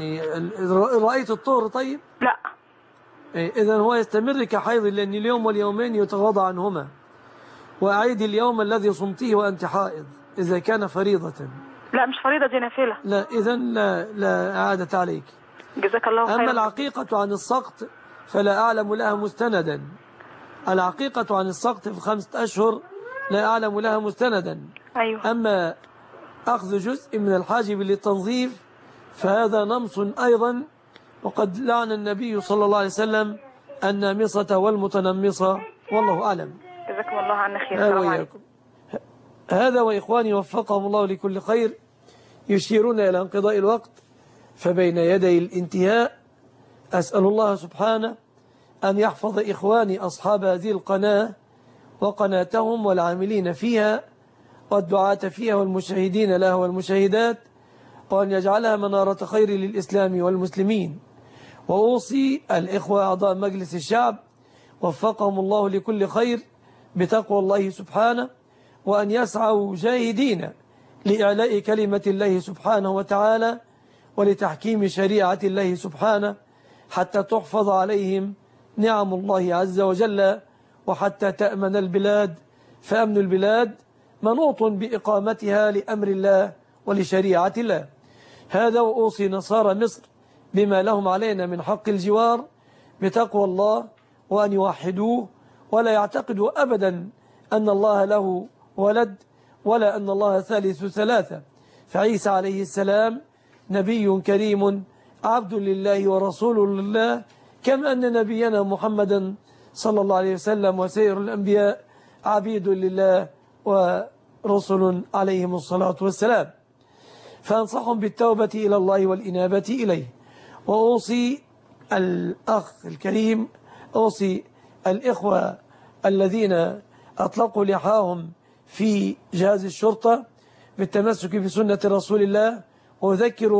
رأيت الطهر طيب؟ لا. إذن هو يستمر كحيض، لأن اليوم واليومين يتغاضى عنهما، وأعيد اليوم الذي صمتيه وأنت حائض إذا كان فريضة. لا مش فريضة، دي نافلة. لا إذن لا إعادة عليك. جزاك الله خيرا. أما العقيقة عن السقط فلا أعلم لها مستندا. العقيقة عن السقط في 5 أشهر لا أعلم لها مستندا. أيوة. أما أخذ جزء من الحاجب للتنظيف فهذا نمص أيضا، وقد لعن النبي صلى الله عليه وسلم النامصة والمتنمصة، والله أعلم. جزاكم الله عنا خير. هذا وإخواني وفقهم الله لكل خير يشيرون إلى انقضاء الوقت، فبين يدي الانتهاء أسأل الله سبحانه أن يحفظ إخواني أصحاب هذه القناة وقناتهم والعاملين فيها والدعاة فيها والمشاهدين لها والمشاهدات، وأن يجعلها منارة خير للإسلام والمسلمين. وأوصي الإخوة أعضاء مجلس الشعب وفقهم الله لكل خير بتقوى الله سبحانه، وأن يسعوا جاهدين لإعلاء كلمة الله سبحانه وتعالى ولتحكيم شريعة الله سبحانه، حتى تحفظ عليهم نعم الله عز وجل، وحتى تأمن البلاد، فأمن البلاد منوط بإقامتها لأمر الله ولشريعة الله. هذا وأوصي نصارى مصر بما لهم علينا من حق الجوار بتقوى الله، وأن يوحدوه ولا يعتقدوا أبدا أن الله له ولد ولا أن الله ثالث ثلاثة. فعيسى عليه السلام نبي كريم عبد لله ورسول لله، كما أن نبينا محمدا صلى الله عليه وسلم وسائر الأنبياء عبيد لله ورسل عليهم الصلاة والسلام. فأنصحهم بالتوبة إلى الله والإنابة إليه. وأوصي الأخ الكريم، أوصي الإخوة الذين أطلقوا لحاهم في جهاز الشرطة بالتمسك بسنة رسول الله. وأذكر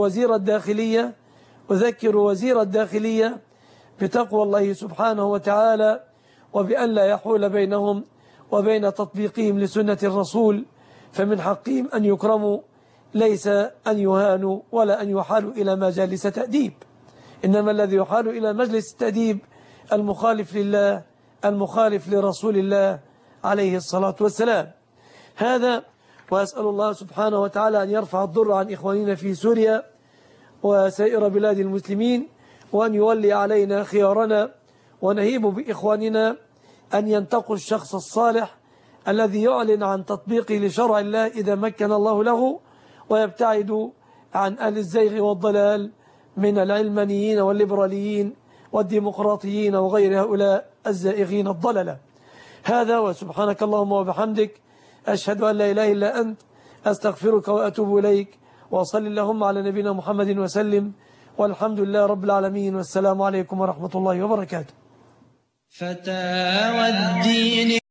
وزير الداخلية بتقوى الله سبحانه وتعالى، وبأن لا يحول بينهم وبين تطبيقهم لسنة الرسول، فمن حقهم أن يكرموا ليس أن يهانوا ولا أن يحالوا إلى مجالس تأديب، إنما الذي يحال إلى مجلس التأديب المخالف لله المخالف لرسول الله عليه الصلاة والسلام. هذا، وأسأل الله سبحانه وتعالى أن يرفع الضر عن إخواننا في سوريا وسائر بلاد المسلمين، وأن يولي علينا خيارنا، ونهيب بإخواننا أن ينتقوا الشخص الصالح الذي يعلن عن تطبيقه لشرع الله إذا مكن الله له، ويبتعد عن أهل الزيغ والضلال من العلمانيين والليبراليين والديمقراطيين وغير هؤلاء الزائغين الضللة. هذا، وسبحانك اللهم وبحمدك، أشهد أن لا إله إلا أنت، أستغفرك وأتوب إليك، وصل اللهم على نبينا محمد وسلم، والحمد لله رب العالمين، والسلام عليكم ورحمة الله وبركاته. فتاوى الدين